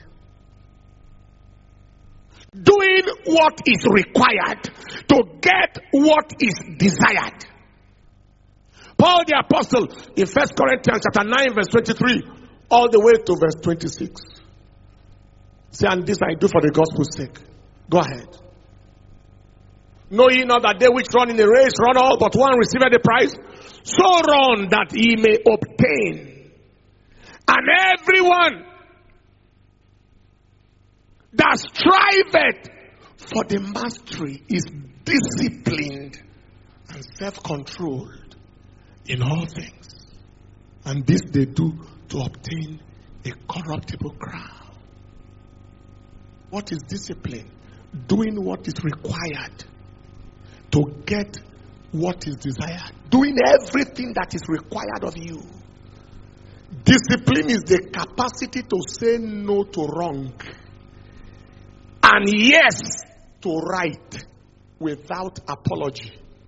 Doing what is required to get what is desired. Paul the Apostle in First Corinthians chapter nine verse twenty-three all the way to verse twenty-six. Say, and this I do for the gospel's sake. Go ahead. Know ye not that they which run in the race run all, but one receiveth the prize? So run that ye may obtain. And everyone that striveth for the mastery is disciplined and self-controlled in all things. And this they do to obtain a corruptible crown. What is discipline? Doing what is required to get what is desired. Doing everything that is required of you. Discipline is the capacity to say no to wrong and yes to right without apology.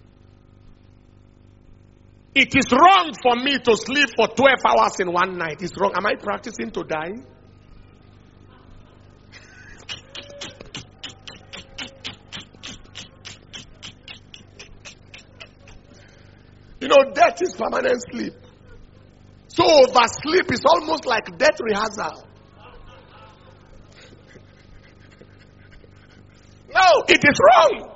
It is wrong for me to sleep for twelve hours in one night. It's wrong. Am I practicing to die? You know, death is permanent sleep. So oversleep is almost like death rehearsal. No, it is wrong.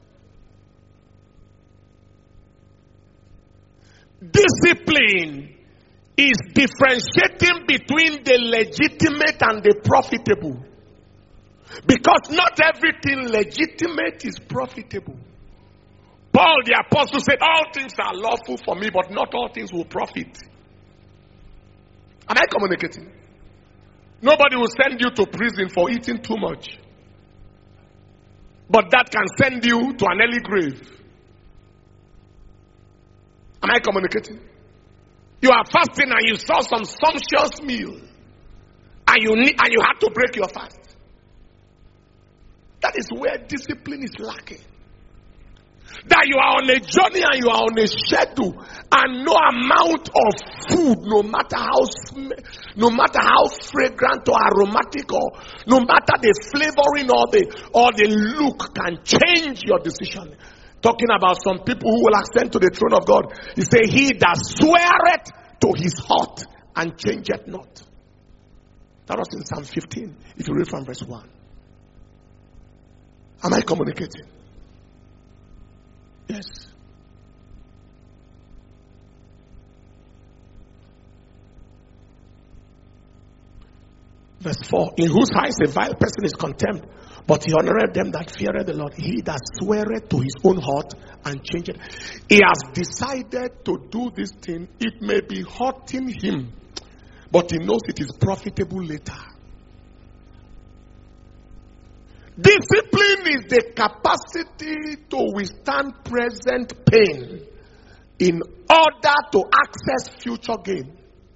Discipline is differentiating between the legitimate and the profitable. Because not everything legitimate is profitable. Paul the Apostle said, all things are lawful for me, but not all things will profit. Am I communicating? Nobody will send you to prison for eating too much. But that can send you to an early grave. Am I communicating? You are fasting and you saw some sumptuous meal. And you need, and you had to break your fast. That is where discipline is lacking. That you are on a journey and you are on a schedule, and no amount of food, no matter how sm- no matter how fragrant or aromatic, or no matter the flavoring or the or the look, can change your decision. Talking about some people who will ascend to the throne of God. He say, he that sweareth to his heart and changeth not. That was in Psalm fifteen. If you read from verse one. Am I communicating? Yes. Verse four. In whose eyes a vile person is contemned, but he honoreth them that feareth the Lord. He that sweareth to his own heart and changeth. He has decided to do this thing. It may be hurting him, but he knows it is profitable later. Discipline is the capacity to withstand present pain in order to access future gain.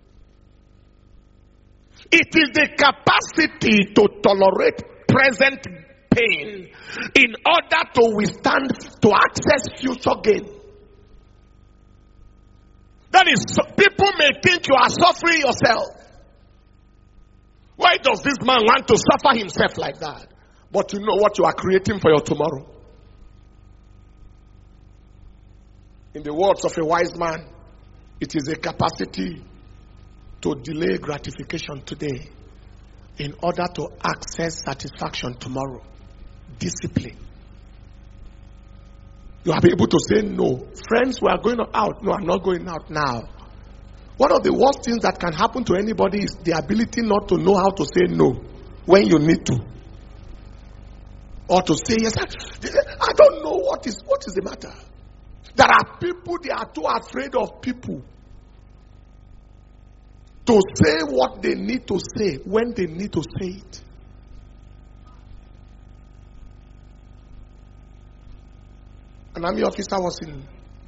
It is the capacity to tolerate present pain in order to withstand, to access future gain. That is, people may think you are suffering yourself. Why does this man want to suffer himself like that? But you know what you are creating for your tomorrow. In the words of a wise man, it is a capacity to delay gratification today in order to access satisfaction tomorrow. Discipline. You are able to say no. Friends, we are going out. No, I'm not going out now. One of the worst things that can happen to anybody is the ability not to know how to say no when you need to. Or to say yes. I, I don't know what is what is the matter. There are people, they are too afraid of people to say what they need to say when they need to say it. An army officer was in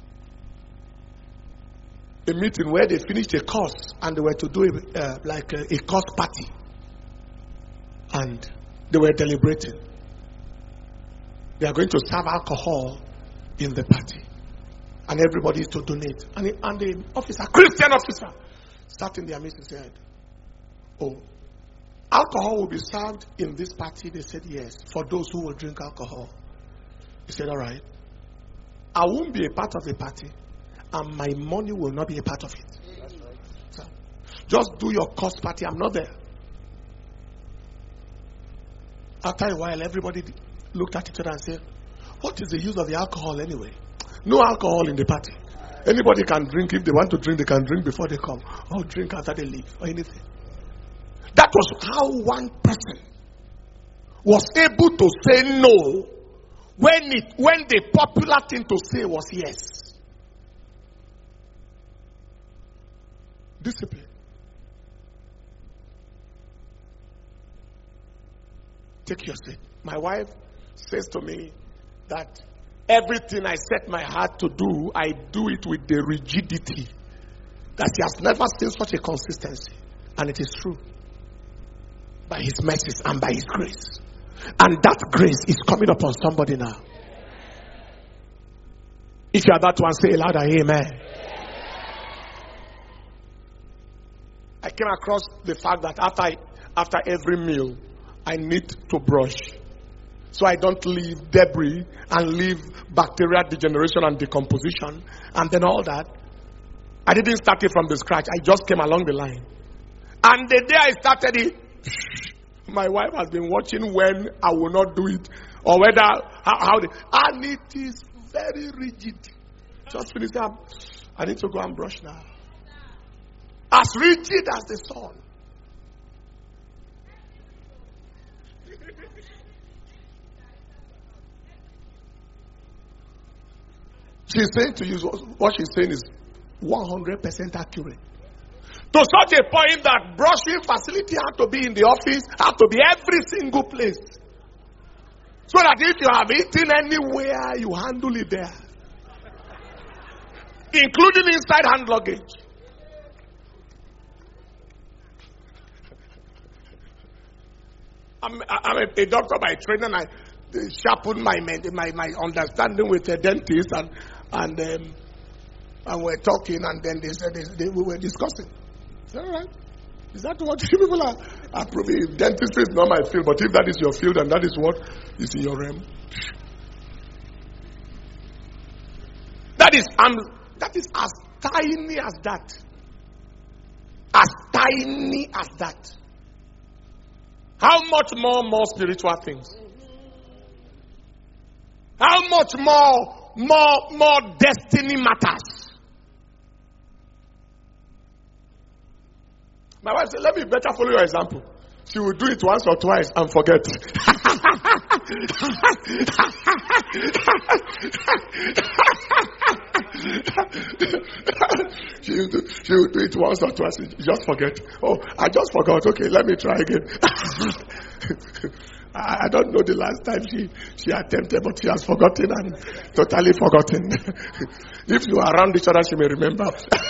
a meeting where they finished a course and they were to do a, uh, like a, a course party, and they were deliberating. They are going to serve alcohol in the party, and everybody is to donate. And the, and the officer, Christian officer, sat in their midst and said, "Oh, alcohol will be served in this party." They said, "Yes, for those who will drink alcohol." He said, "All right. I won't be a part of the party, and my money will not be a part of it. That's right. So, just do your course party. I'm not there." After a while, everybody looked at each other and said, "What is the use of the alcohol anyway? No alcohol in the party. Anybody can drink. If they want to drink, they can drink before they come, or drink after they leave, or anything." That was how one person was able to say no when it when the popular thing to say was yes. Discipline. Take your seat. My wife says to me that everything I set my heart to do, I do it with the rigidity that she has never seen such a consistency. And it is true. By His mercies and by His grace. And that grace is coming upon somebody now. If you are that one, say louder, amen. I came across the fact that after I, after every meal, I need to brush. So I don't leave debris and leave bacterial degeneration and decomposition and then all that. I didn't start it from the scratch. I just came along the line. And the day I started it, my wife has been watching when I will not do it, or whether how, how the, and it is very rigid. Just finish up. I need to go and brush now. As rigid as the sun. She's saying to you, what she's saying is one hundred percent accurate. To such a point that brushing facility had to be in the office, had to be every single place. So that if you have eaten anywhere, you handle it there. Including inside hand luggage. I'm, I'm a, a doctor by training, and I sharpened my, my, my understanding with a dentist, and, and, um, and we're talking, and then they said they, they, we were discussing. Is that right? Is that what you people are approving? Dentistry is not my field, but if that is your field and that is what is in your realm, that is um, that is as tiny as that. As tiny as that. How much more more spiritual things? How much more more more destiny matters? My wife said, let me better follow your example. She will do it once or twice and forget. she, will do, she will do it once or twice and just forget. Oh, I just forgot. Okay, let me try again. I don't know the last time she, she attempted, but she has forgotten and totally forgotten. If you are around each other, she may remember.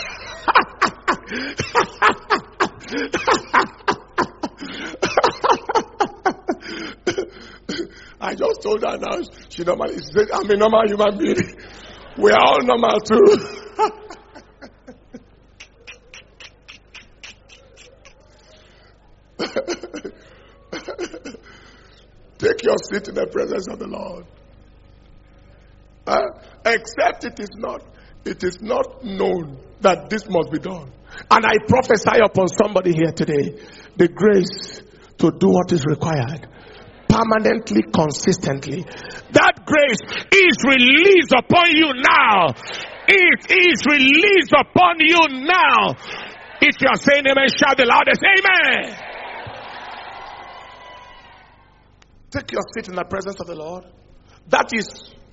I just told her now, she normally said, I'm a normal human being. We are all normal too. Take your seat in the presence of the Lord. Uh, except it is not, it is not known that this must be done. And I prophesy upon somebody here today, the grace to do what is required, permanently, consistently. That grace is released upon you now. It is released upon you now. If you are saying amen, shout the loudest amen. Take your seat in the presence of the Lord. That is,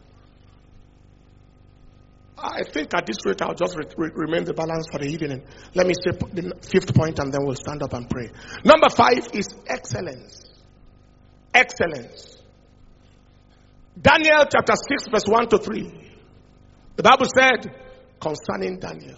I think at this rate I'll just re- re- remain the balance for the evening. Let me say the fifth point and then we'll stand up and pray. Number five is excellence. Excellence. Daniel chapter six verse one to three. The Bible said concerning Daniel,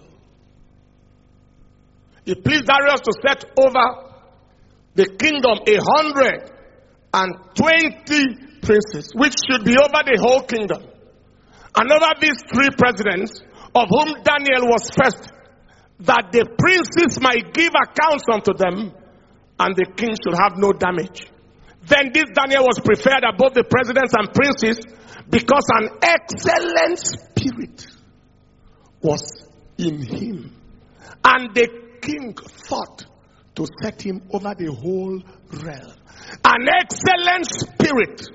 it pleased Darius to set over the kingdom a hundred and twenty princes, which should be over the whole kingdom. And over these three presidents, of whom Daniel was first, that the princes might give accounts unto them, and the king should have no damage. Then this Daniel was preferred above the presidents and princes, because an excellent spirit was in him. And the king thought to set him over the whole realm. An excellent spirit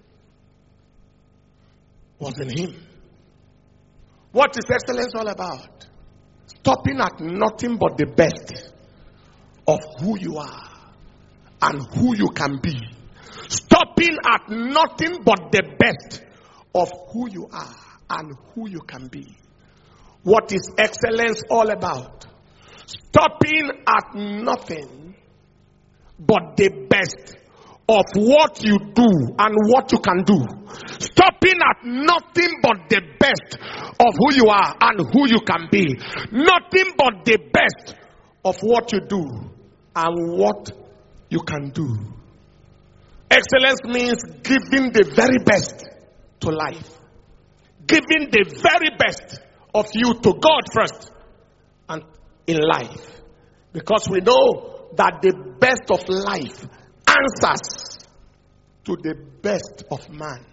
was in him. What is excellence all about? Stopping at nothing but the best of who you are and who you can be. Stopping at nothing but the best of who you are and who you can be. What is excellence all about? Stopping at nothing but the best of what you do and what you can do. Stopping at nothing but the best of who you are and who you can be. Nothing but the best of what you do and what you can do. Excellence means giving the very best to life. Giving the very best of you to God first and in life. Because we know that the best of life answers to the best of man.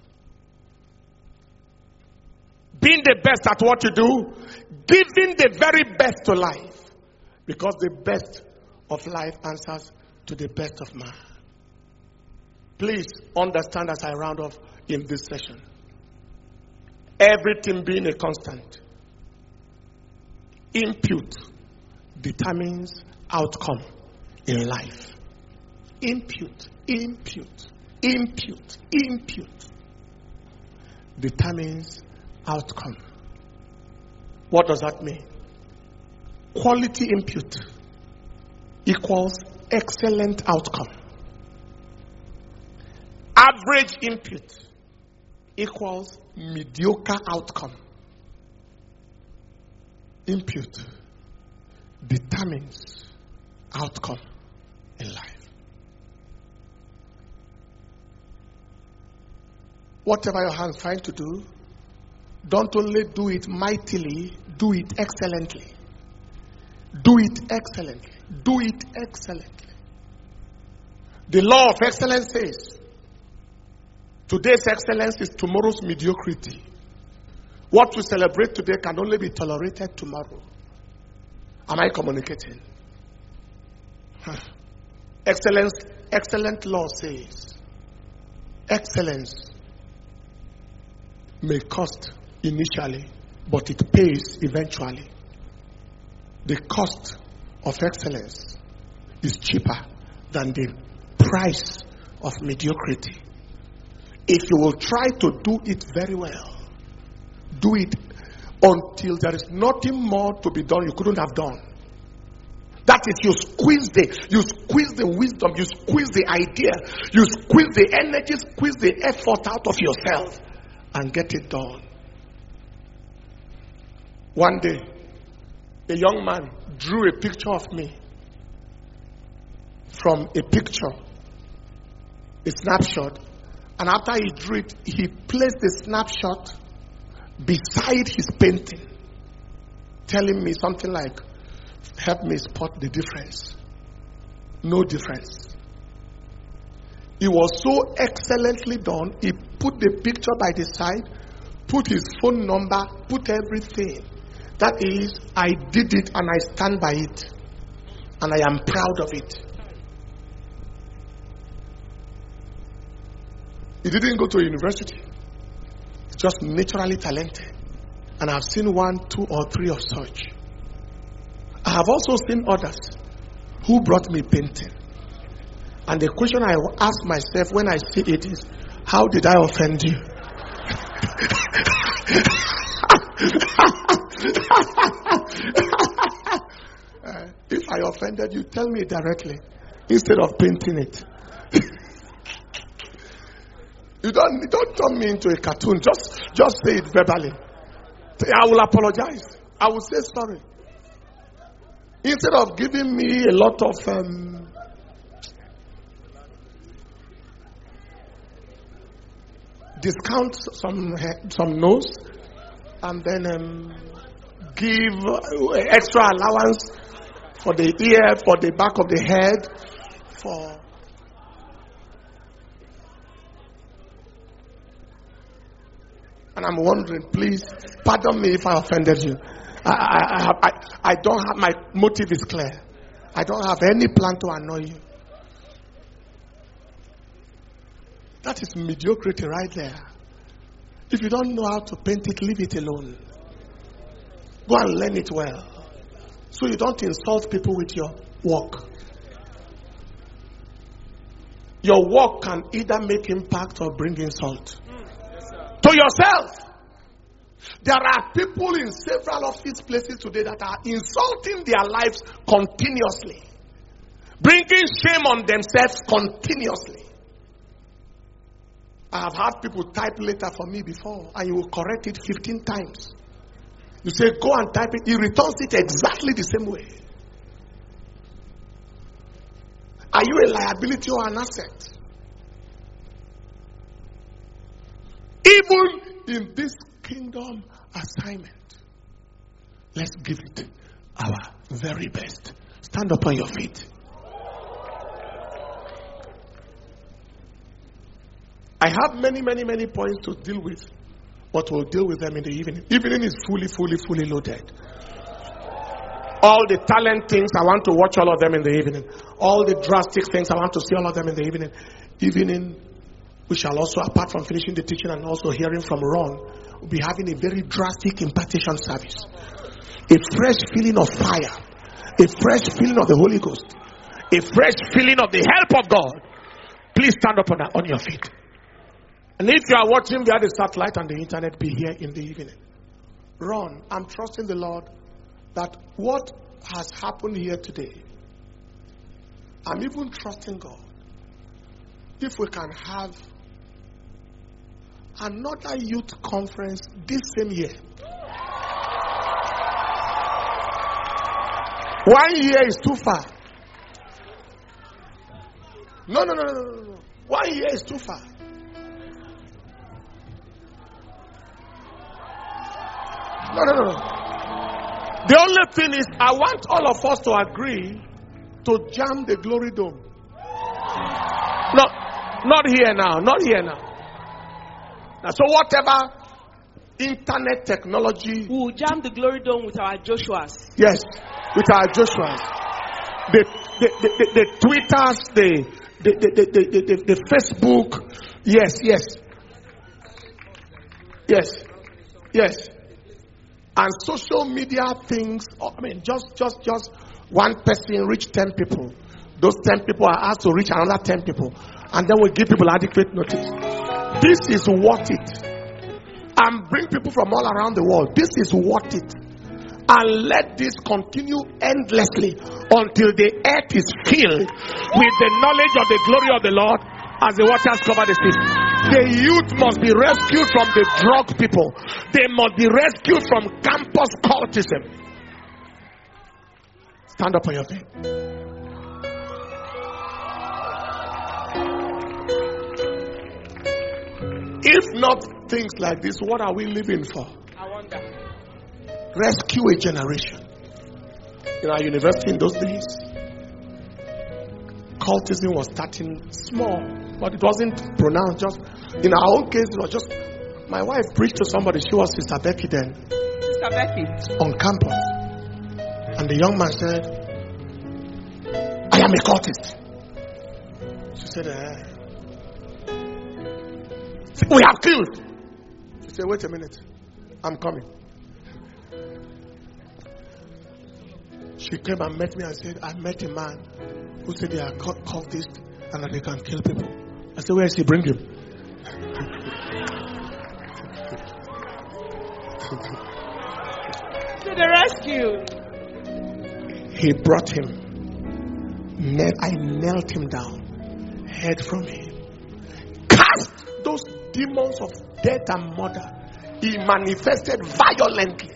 Being the best at what you do, giving the very best to life. Because the best of life answers to the best of man. Please understand as I round off in this session. Everything being a constant, input determines outcome in life. Input, input, input, input determines outcome. What does that mean? Quality input equals excellent outcome. Average input equals mediocre outcome. Input determines outcome in life. Whatever your hands find to do, don't only do it mightily, do it excellently. Do it excellently. Do it excellently. The law of excellence says, today's excellence is tomorrow's mediocrity. What we celebrate today can only be tolerated tomorrow. Am I communicating? Huh. Excellence, excellent law says, excellence may cost initially, but it pays eventually. The cost of excellence is cheaper than the price of mediocrity. If you will try to do it very well, do it until there is nothing more to be done you couldn't have done. That is, you squeeze the, you squeeze the wisdom, you squeeze the idea, you squeeze the energy, squeeze the effort out of yourself and get it done. One day, a young man drew a picture of me from a picture, a snapshot, and after he drew it, he placed the snapshot beside his painting, telling me something like, help me spot the difference. No difference. It was so excellently done. He put the picture by the side, put his phone number, put everything. That is, I did it and I stand by it. And I am proud of it. He didn't go to a university. just naturally talented. And I've seen one, two, or three of such. I have also seen others who brought me painting. And the question I ask myself when I see it is, how did I offend you? uh, if I offended you, tell me directly instead of painting it. You don't, don't turn me into a cartoon. Just, just say it verbally. I will apologize. I will say sorry. Instead of giving me a lot of um, discount some some nose, and then um, give extra allowance for the ear, for the back of the head, for and I'm wondering, please pardon me if I offended you. I, I, I, I, I don't have, my motive is clear. I don't have any plan to annoy you. That is mediocrity right there. If you don't know how to paint it, leave it alone. Go and learn it well, so you don't insult people with your work. Your work can either make impact or bring insult to yourself. There are people in several office places today that are insulting their lives continuously, bringing shame on themselves continuously. I have had people type letter for me before, and you will correct it fifteen times. You say, go and type it. He returns it exactly the same way. Are you a liability or an asset? Even in this kingdom assignment, let's give it our very best. Stand up on your feet. I have many, many, many points to deal with, but we'll deal with them in the evening. Evening is fully, fully, fully loaded. All the talent things, I want to watch all of them in the evening. All the drastic things, I want to see all of them in the evening. Evening, we shall also, apart from finishing the teaching and also hearing from Ron, we'll be having a very drastic impartation service. A fresh feeling of fire. A fresh feeling of the Holy Ghost. A fresh feeling of the help of God. Please stand up on, on your feet. And if you are watching via the satellite and the internet, be here in the evening. Ron, I'm trusting the Lord that what has happened here today, I'm even trusting God. If we can have another youth conference this same year. One year is too far. No, no, no, no, no, no. One year is too far. No, no, no. The only thing is, I want all of us to agree to jam the glory dome. No, not here now. Not here now. Now, so whatever internet technology, we will jam the glory dome with our Joshuas. Yes, with our Joshuas. The the the, the, the Twitters, the the the, the, the the the Facebook. Yes, yes, yes, yes. And social media things. I mean, just just just one person reach ten people. Those ten people are asked to reach another ten people, and then we give people adequate notice. This is worth it. And bring people from all around the world. This is worth it. And let this continue endlessly until the earth is filled with the knowledge of the glory of the Lord as the waters cover the sea. The youth must be rescued from the drug people. They must be rescued from campus cultism. Stand up on your feet. If not things like this, what are we living for? I wonder. Rescue a generation. In our university in those days, cultism was starting small, but it wasn't pronounced. Just in our own case, it was just my wife preached to somebody. She was Sister Becky then. Sister Becky. On campus. And the young man said, I am a cultist. She said, eh. We have killed. She said, wait a minute. I'm coming. She came and met me and said, I met a man who said they are cultists and that they can kill people. I said, where is he? Bring him. To the rescue. He brought him. I knelt him down. Heard from him. Cast those demons of death and murder. He manifested violently.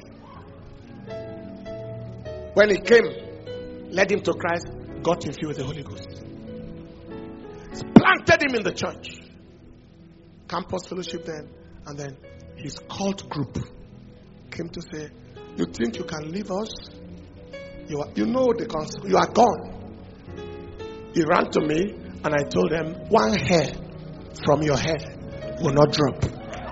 When he came, led him to Christ, got him filled with the Holy Ghost. Planted him in the church. Campus fellowship then. And then his cult group came to say, you think you can leave us? You, are, you know the concept. You are gone. He ran to me and I told him, one hair from your head will not drop.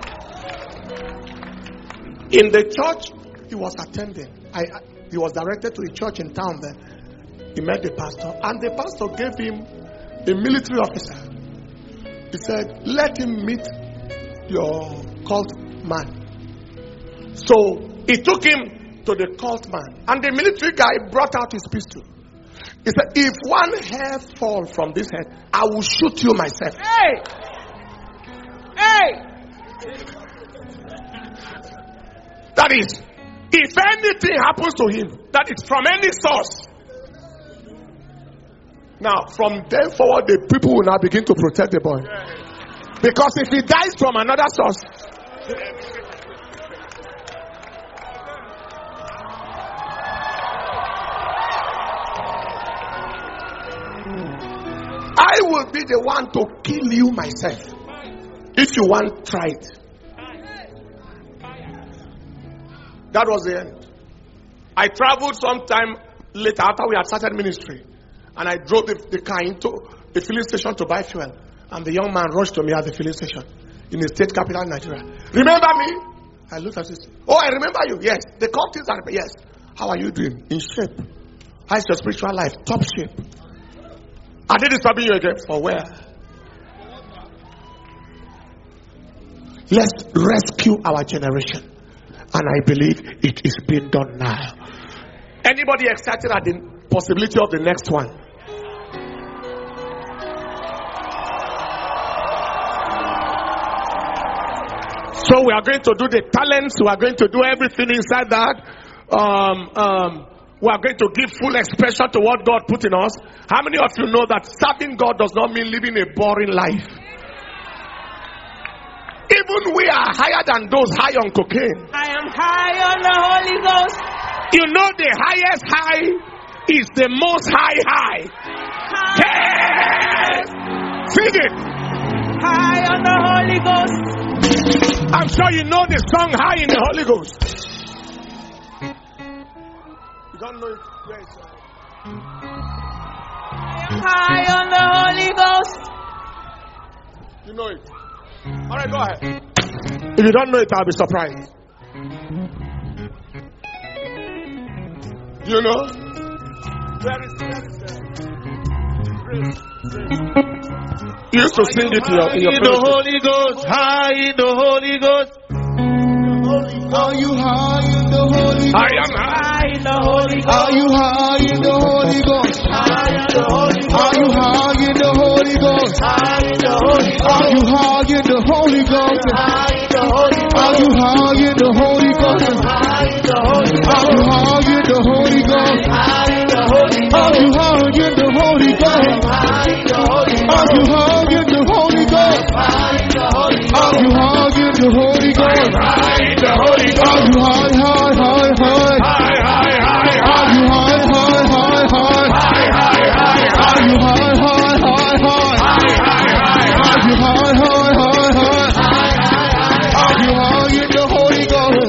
In the church he was attending, I, I, he was directed to a church in town there. He met the pastor and the pastor gave him a military officer. He said, let him meet your cult man. So he took him to the cult man and the military guy brought out his pistol. He said, if one hair fall from this head, I will shoot you myself. Hey! Hey! That is, if anything happens to him, that is from any source. Now, from then forward, the people will now begin to protect the boy. Because if he dies from another source, I will be the one to kill you myself. If you want, try it. That was the end. I traveled sometime later after we had started ministry. And I drove the, the car into the filling station to buy fuel. And the young man rushed to me at the filling station in the state capital of Nigeria. Remember me? I looked at him. Oh, I remember you. Yes. The cultists are, yes. How are you doing? In shape. How's your spiritual life? Top shape. Are they disturbing you again? For where? Let's rescue our generation. And I believe it is being done now. Anybody excited at the possibility of the next one? So we are going to do the talents. We are going to do everything inside that. Um, um, we are going to give full expression to what God put in us. How many of you know that serving God does not mean living a boring life? Even we are higher than those high on cocaine. I am high on the Holy Ghost. You know the highest high is the most high high. High. Yes! Sing it. High on the Holy Ghost. I'm sure you know the song High in the Holy Ghost. You don't know it? Where is it? High on the Holy Ghost. You know it. Alright, go ahead. If you don't know it, I'll be surprised. You know? Where is, where is that? You used to sing it in your, in your in the Holy Ghost, high in the Holy Ghost. Are you high in the Holy Ghost? I am high in the Holy Ghost. Are you high in the Holy Ghost? High in the Holy Ghost. Are you high in the Holy Ghost? High in the Holy Ghost. Are you high in the Holy Ghost? High in the Holy Ghost. Are you high in the Holy Ghost? High in the Holy Ghost. Are you high in the Holy Ghost? High in the Holy Ghost. Are you high in the Holy Ghost? High in the Holy Ghost. Are you high in the Holy Ghost? High in the Holy Ghost. Are you high in the Holy Ghost? high in the Holy Ghost. Are you high, high, high, high? High, high, high, Are you high, high, high, high? high, high, high, Are you high, high, high, high? Are you high, high, high, high? Are you high in the Holy Ghost?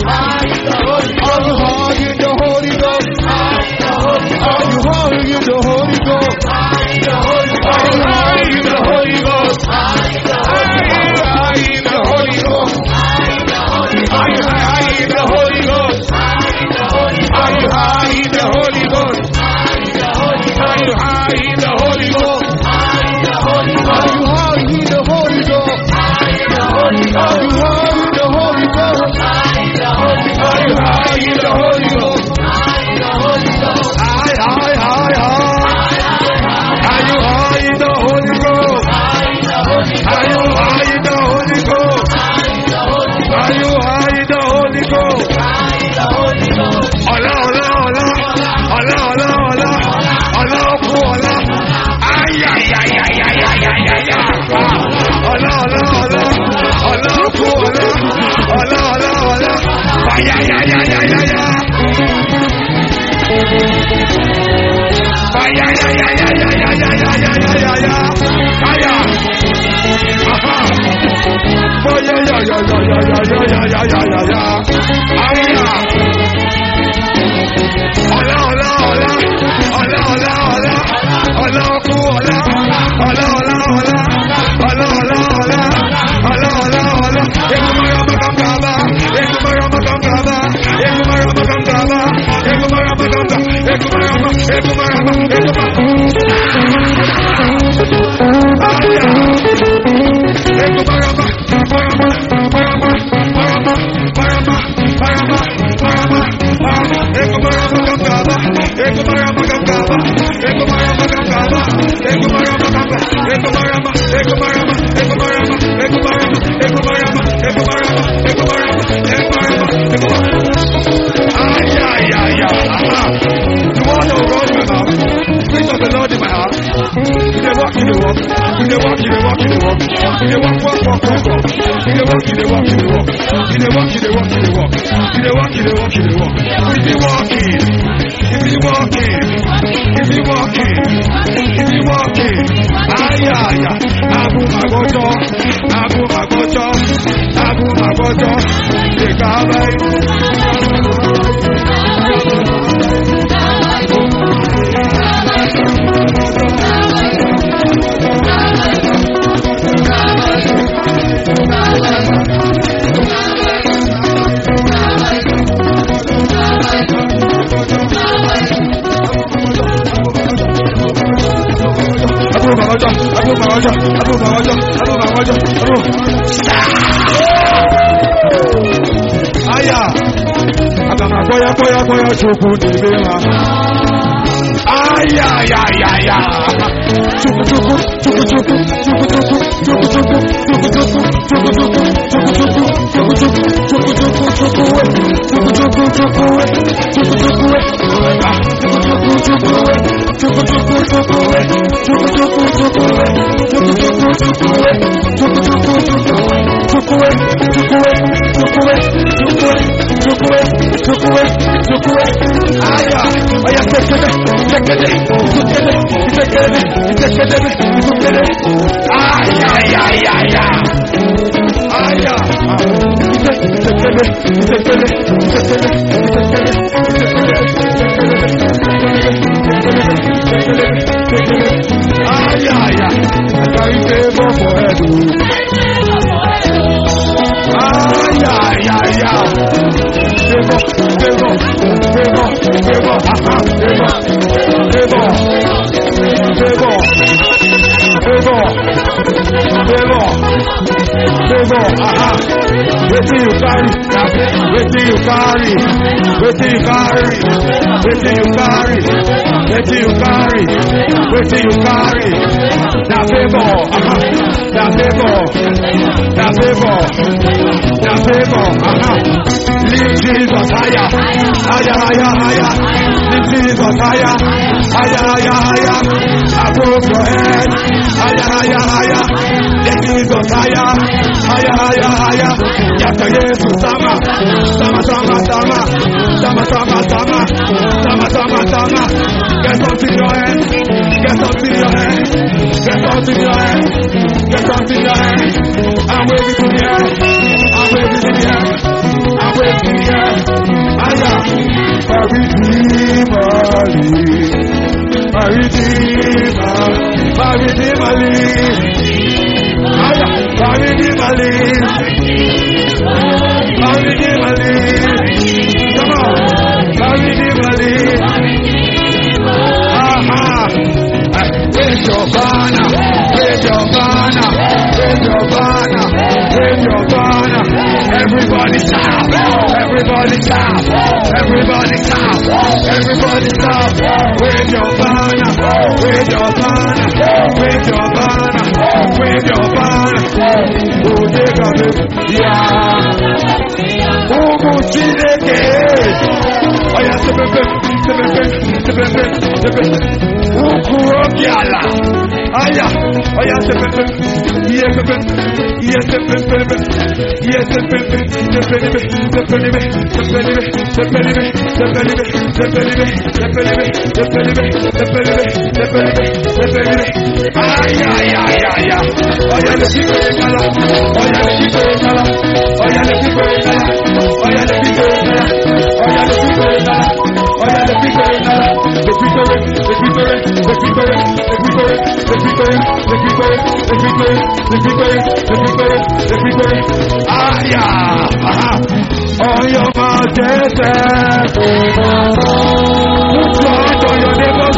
On your mountain, put your hand on your neighbor.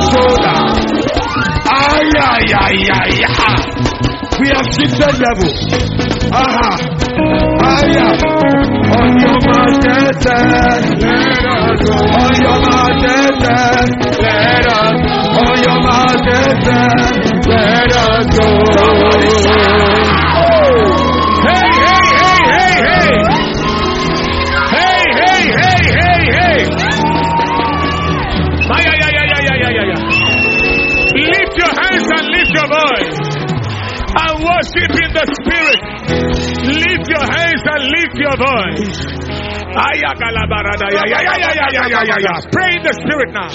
We have shifted level. Aha. Aya. On your mountain, let us go. On your mountain, let us go. On your mountain, let us go. Hey, hey, hey, hey, hey. Hey, hey, hey, hey, hey. Ay, ay, ay, ay, ay, ay, ay, ay. Lift your hands and lift your voice and worship in the spirit. Lift your hands and lift your voice. Pray in the spirit now.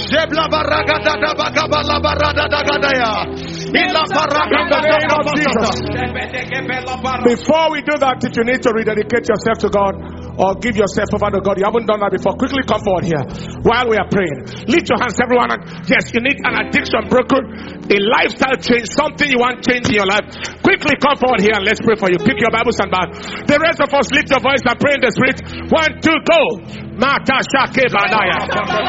Before we do that, if you need to rededicate yourself to God or give yourself over to God, you haven't done that before, quickly come forward here while we are praying. Lift your hands, everyone. Yes, you need an addiction broken, a lifestyle change, something you want change in your life. Quickly come forward here and let's pray for you. Pick your Bibles and back. The rest of us, lift your voice and pray in the spirit. One, two, go. Mata Shake Badaya.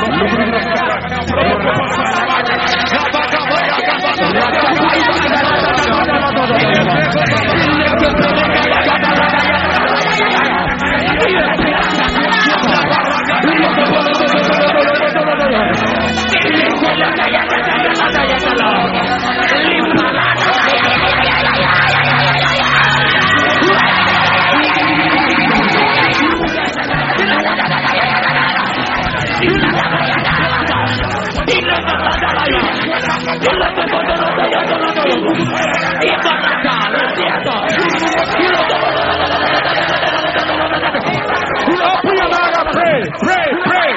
Open your mouth and pray, pray, pray.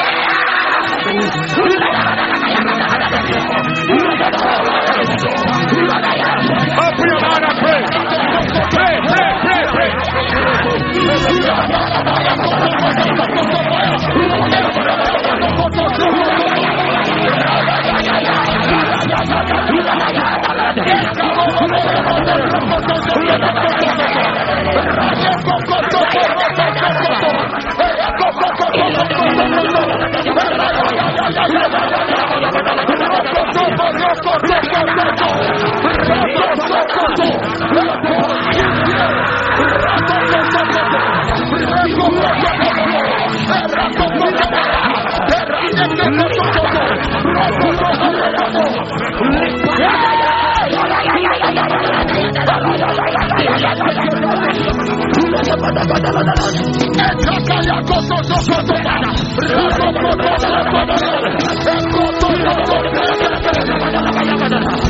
Open your mouth and pray. Pray, pray, pray, pray.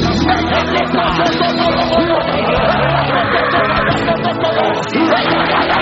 Let's go.